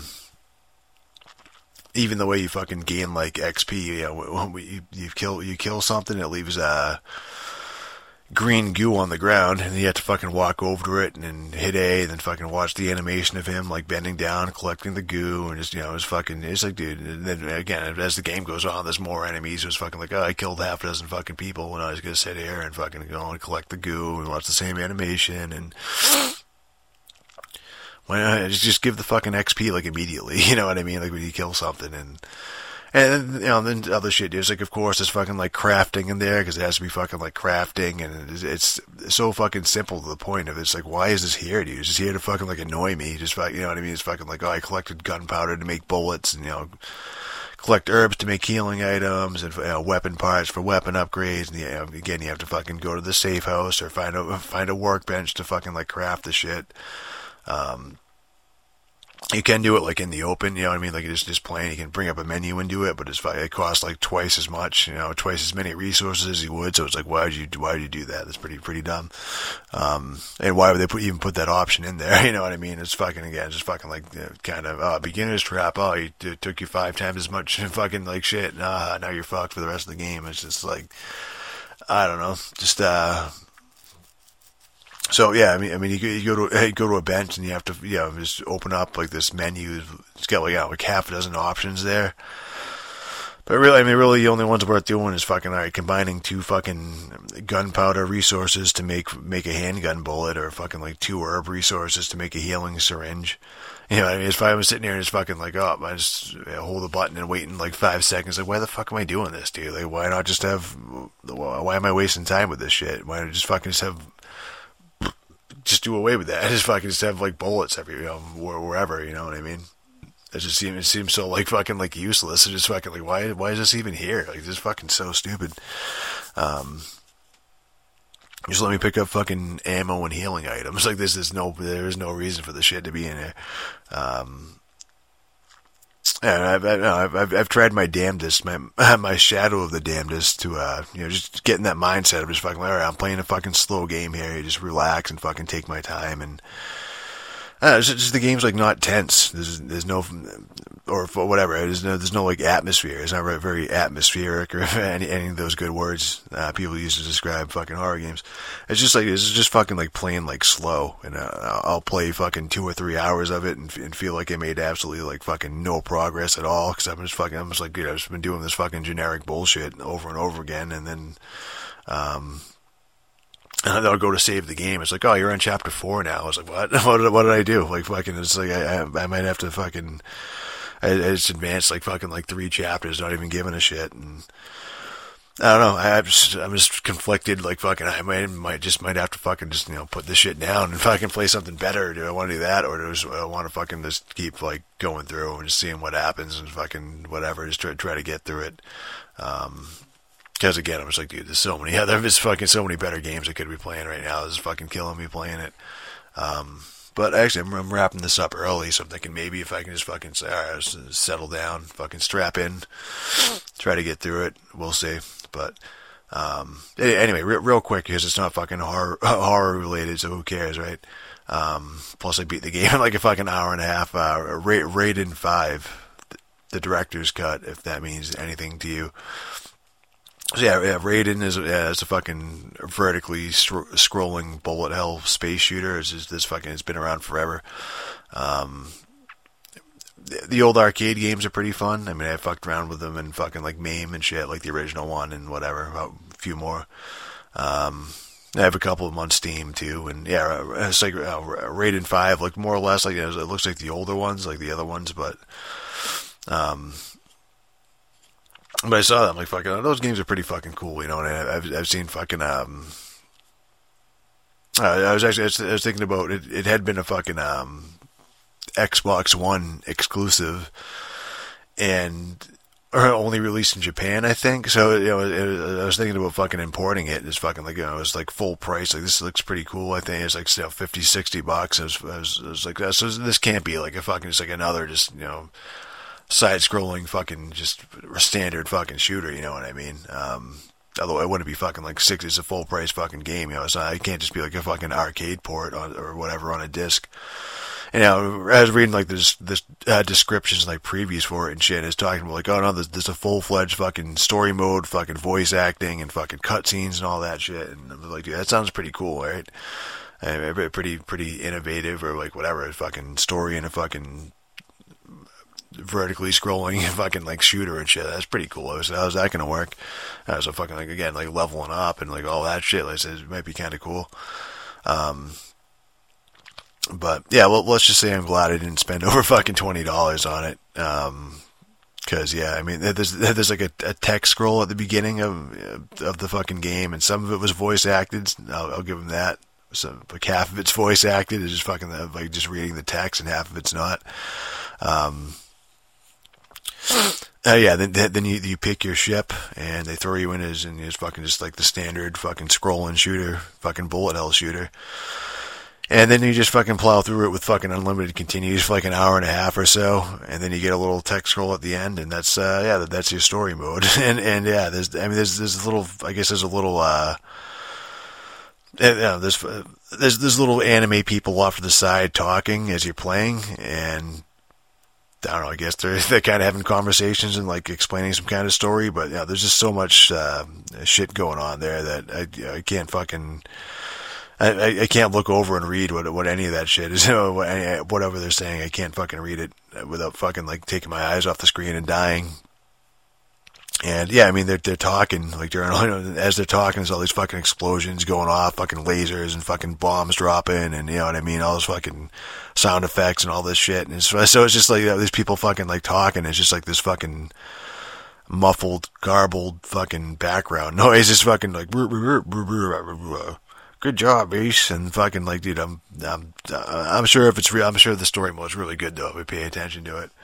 Even the way you fucking gain like X P, you know, when you, you kill you kill something, it leaves uh, green goo on the ground, and you have to fucking walk over to it and then hit A, and then fucking watch the animation of him like bending down, collecting the goo, and just you know, it's fucking, it's like, dude. And then again, as the game goes on, there's more enemies. It's fucking like, oh, I killed half a dozen fucking people, and I was gonna sit here and fucking go and collect the goo and watch the same animation and. Why not just give the fucking X P like immediately? You know what I mean? Like when you kill something, and and you know, then other shit. There's like, of course, there's fucking like crafting in there because it has to be fucking like crafting, and it's, it's so fucking simple to the point of it's like, why is this here, dude? It's just here to fucking like annoy me. Just fucking, you know what I mean? It's fucking like, oh, I collected gunpowder to make bullets, and you know, collect herbs to make healing items, and you know, weapon parts for weapon upgrades. And you know, again, you have to fucking go to the safe house or find a find a workbench to fucking like craft the shit. Um, you can do it like in the open, you know what I mean? Like just just playing, you can bring up a menu and do it, but it's it costs like twice as much, you know, twice as many resources as you would. So it's like, why would you why would you do that? That's pretty pretty dumb. Um, and why would they put, even put that option in there? You know what I mean? It's fucking again, just fucking like you know, kind of uh, beginner's trap. Oh, it, it took you five times as much fucking like shit. Nah, now you're fucked for the rest of the game. It's just like, I don't know, just uh. So yeah, I mean, I mean, you, you go to you go to a bench and you have to, you know, just open up like this menu. It's got like, you know, like half a dozen options there. But really, I mean, really, the only ones worth doing is fucking all right, combining two fucking gunpowder resources to make make a handgun bullet, or fucking like two herb resources to make a healing syringe. You know, I mean, if I was sitting here and just fucking like, oh, I just you know, hold the button and wait in like five seconds, like, why the fuck am I doing this, dude? Like, why not just have? Why am I wasting time with this shit? Why not just fucking just have? Just do away with that. I just fucking just have like bullets every, you know, wherever, you know what I mean? It just seems, it seems so like fucking like useless. It's just fucking like, why, why is this even here? Like, this is fucking so stupid. Um, just let me pick up fucking ammo and healing items. Like this is no, there's no reason for the shit to be in there. Um, and I've, I've, I've, I've tried my damnedest, my, my shadow of the damnedest to, uh, you know, just get in that mindset of just fucking, all right, I'm playing a fucking slow game here. You just relax and fucking take my time. And, uh, it's just the game's like not tense. There's, there's no, or whatever. There's no, there's no like atmosphere. It's not very, very atmospheric or any, any of those good words, uh, people use to describe fucking horror games. It's just like, it's just fucking like playing like slow. And, uh, I'll play fucking two or three hours of it and, and feel like I made absolutely like fucking no progress at all. Cause I'm just fucking, I'm just like, dude, I've just been doing this fucking generic bullshit over and over again. And then, um, and then I'll go to save the game. It's like, oh, you're on chapter four now. I was like, what? What did, what did I do? Like, fucking, it's like, I, I, I might have to fucking, I, I just advanced like fucking like three chapters, not even giving a shit. And I don't know. I, I'm just, I'm just conflicted. Like, fucking, I might, might just might have to fucking just, you know, put this shit down and fucking play something better. Do I want to do that? Or do I want to fucking just keep like going through and just seeing what happens and fucking whatever, just try, try to get through it. Um, Because again, I was like, dude, there's so many, yeah, there's fucking so many better games I could be playing right now. This is fucking killing me playing it. Um, But actually, I'm, I'm wrapping this up early, so I'm thinking maybe if I can just fucking say, all right, let's settle down, fucking strap in, try to get through it. We'll see. But um, anyway, re- real quick, because it's not fucking horror, horror related, so who cares, right? Um, plus, I beat the game in like a fucking hour and a half. Uh, Ra- Raiden five, the director's cut, if that means anything to you. So yeah, yeah, Raiden is yeah, it's a fucking vertically stro- scrolling bullet hell space shooter. It's just, this fucking it's been around forever. Um, the, the old arcade games are pretty fun. I mean, I fucked around with them and fucking like MAME and shit, like the original one and whatever. A few more. Um, I have a couple of them on Steam too, and yeah, it's like uh, Raiden five looked more or less like it looks like the older ones, like the other ones, but um. But I saw them like fucking. Those games are pretty fucking cool, you know. And I've I've seen fucking. Um, I was actually I was thinking about it. It had been a fucking um, Xbox One exclusive, and or only released in Japan, I think. So you know, it, I was thinking about fucking importing it. It's fucking like you know, it was like full price. Like this looks pretty cool. I think it's like you know, fifty, sixty bucks. I was, I was, I was like, so this can't be like a fucking just like another just you know. Side-scrolling fucking just standard fucking shooter, you know what I mean? Um, although it wouldn't be fucking like six, it's a full price fucking game, you know. So it can't just be like a fucking arcade port on, or whatever on a disc. And you know, I was reading like this this uh, descriptions like previews for it and shit. It's talking about like, oh no, there's, there's a full fledged fucking story mode, fucking voice acting and fucking cutscenes and all that shit. And I'm like, dude, that sounds pretty cool, right? I mean, pretty pretty innovative or like whatever, a fucking story and a fucking vertically scrolling fucking like shooter and shit. That's pretty cool. I was, how's that gonna work? I was fucking like again like leveling up and like all that shit. Like I said, it might be kind of cool. Um, but yeah, well, let's just say I'm glad I didn't spend over fucking twenty dollars on it. Um, Because yeah, I mean, there's there's like a, a text scroll at the beginning of of the fucking game, and some of it was voice acted. I'll, I'll give them that. So like half of it's voice acted, it's just fucking the, like just reading the text, and half of it's not. Um, uh, yeah, then then you you pick your ship, and they throw you in as and it's fucking just like the standard fucking scrolling shooter, fucking bullet hell shooter. And then you just fucking plow through it with fucking unlimited continues for like an hour and a half or so, and then you get a little text scroll at the end, and that's uh yeah, that's your story mode. and and yeah, there's I mean there's there's a little I guess there's a little uh you know, there's uh, there's there's little anime people off to the side talking as you're playing, and I don't know, I guess they're they're kind of having conversations and like explaining some kind of story, but yeah, there's just so much uh, shit going on there that I I can't fucking. I, I can't look over and read what what any of that shit is. You know, whatever they're saying, I can't fucking read it without fucking like taking my eyes off the screen and dying. And yeah, I mean they're they're talking like during as they're talking, there's all these fucking explosions going off, fucking lasers and fucking bombs dropping, and you know what I mean, all those fucking sound effects and all this shit. And it's, so it's just like you know, these people fucking like talking. It's just like this fucking muffled, garbled fucking background noise. It's fucking like. Good job, Ace, and fucking like, dude, I'm, I'm, uh, I'm sure if it's real, I'm sure the story mode's really good though if we pay attention to it.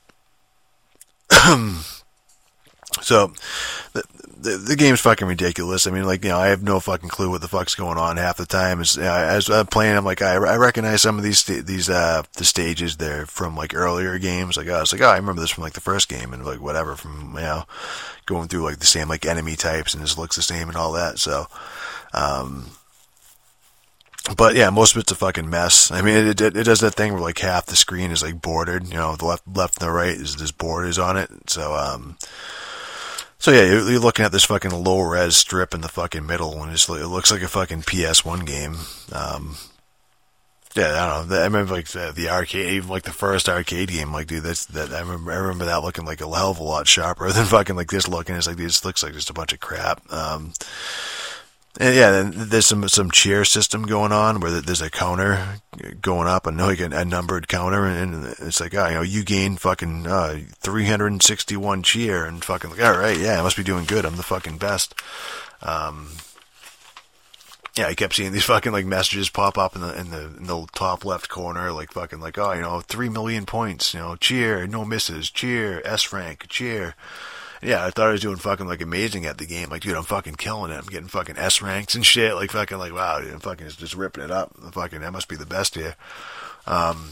So, the, the the game's fucking ridiculous. I mean, like, you know, I have no fucking clue what the fuck's going on half the time. As, you know, as I'm playing, I'm like, I, I recognize some of these sta- these uh the stages there from like earlier games. Like, I was like, oh, I remember this from like the first game and like whatever from you know going through like the same like enemy types and this looks the same and all that. So, um. But yeah, most of it's a fucking mess. I mean, it, it it does that thing where like half the screen is like bordered. You know, the left left and the right is there's borders on it. So um, so yeah, you're, you're looking at this fucking low res strip in the fucking middle, and it's, it looks like a fucking P S one game. Um, yeah, I don't know. I remember like the, the arcade, even like the first arcade game. Like, dude, that's that. I remember I remember that looking like a hell of a lot sharper than fucking like this looking. It's like this looks like just a bunch of crap. Um. And yeah, then there's some some cheer system going on where there's a counter going up, and like a, a numbered counter, and it's like, oh, you know, you gain fucking uh, three hundred sixty-one cheer, and fucking like, all right, yeah, I must be doing good. I'm the fucking best. Um, yeah, I kept seeing these fucking like messages pop up in the in the in the top left corner, like fucking like, oh, you know, three million points, you know, cheer, no misses, cheer, S rank, cheer. Yeah, I thought I was doing fucking like amazing at the game. Like, dude, I'm fucking killing it. I'm getting fucking S ranks and shit. Like, fucking like, wow, dude, I'm fucking just, just ripping it up. I'm fucking, I must be the best here. Um,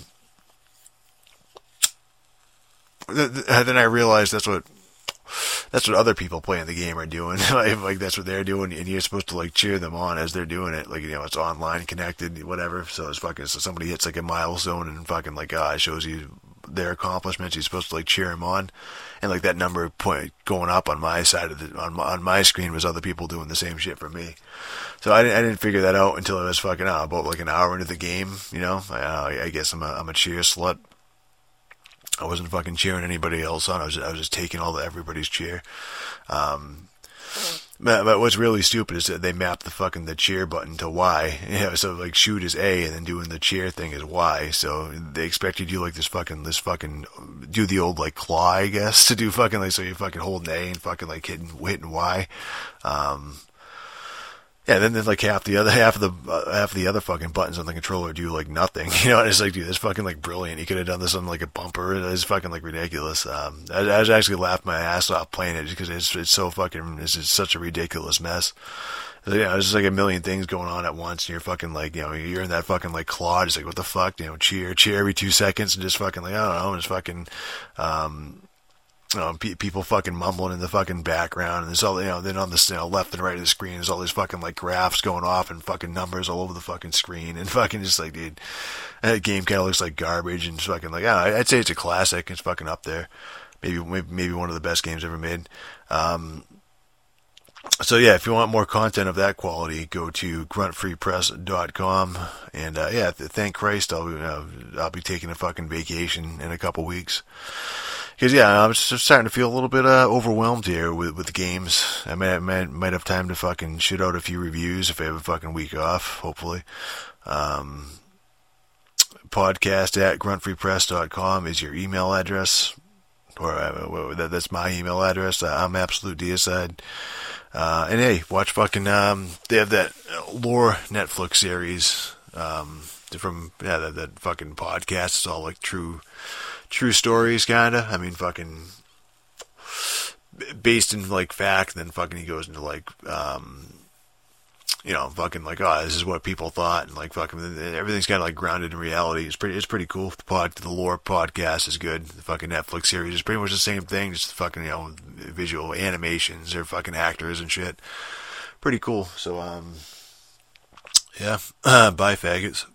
th- th- then I realized that's what that's what other people playing the game are doing. like, like that's what they're doing, and you're supposed to like cheer them on as they're doing it. Like, you know, it's online connected, whatever. So it's fucking so somebody hits like a milestone and fucking like ah, it shows you their accomplishments. You're supposed to like cheer them on, and like that number point going up on my side of the on my, on my screen was other people doing the same shit for me. So I didn't I didn't figure that out until I was fucking out about like an hour into the game. You know, I, I guess I'm a I'm a cheer slut. I wasn't fucking cheering anybody else on. I was I was just taking all the everybody's cheer. Um, but, but what's really stupid is that they mapped the fucking the cheer button to Y. You know, so like shoot is A, and then doing the cheer thing is Y. So they expect you to do like this fucking this fucking do the old like claw, I guess, to do fucking like so you're fucking holding A and fucking like hitting hitting Y. Um, Yeah, then there's like half the other half of the uh, half of the other fucking buttons on the controller do like nothing, you know. And it's like, dude, that's fucking like brilliant. You could have done this on like a bumper. It's fucking like ridiculous. Um, I, I was actually laughed my ass off playing it because it's it's so fucking it's just such a ridiculous mess. You know, there's just like a million things going on at once, and you're fucking like, you know, you're in that fucking like claw, just like what the fuck, you know, cheer, cheer every two seconds, and just fucking like I don't know, just fucking. Um, You know, pe- people fucking mumbling in the fucking background, and there's all, you know, then on the you know, left and right of the screen, there's all these fucking like graphs going off and fucking numbers all over the fucking screen, and fucking just like, dude, that game kind of looks like garbage, and it's fucking like, I don't know, I'd say it's a classic. It's fucking up there, maybe maybe, maybe one of the best games ever made. Um, so yeah, if you want more content of that quality, go to grunt free press dot com, and uh, yeah, th- thank Christ, I'll uh, I'll be taking a fucking vacation in a couple weeks. Because, yeah, I'm just starting to feel a little bit uh, overwhelmed here with, with games. I might, might might have time to fucking shoot out a few reviews if I have a fucking week off, hopefully. Um, podcast at grunt free press dot com is your email address. Or uh, that, that's my email address. Uh, I'm Absolute Deicide. Uh, and, hey, watch fucking... Um, they have that Lore Netflix series um, from yeah that, that fucking podcast. It's all, like, true... True stories, kinda. I mean, fucking based in like fact. Then fucking he goes into like, um, you know, fucking like, oh, this is what people thought, and like fucking everything's kind of like grounded in reality. It's pretty, it's pretty cool. The pod, the Lore podcast is good. The fucking Netflix series is pretty much the same thing, just fucking you know, visual animations. They're fucking actors and shit. Pretty cool. So um, yeah, uh, bye faggots.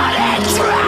bloody trap.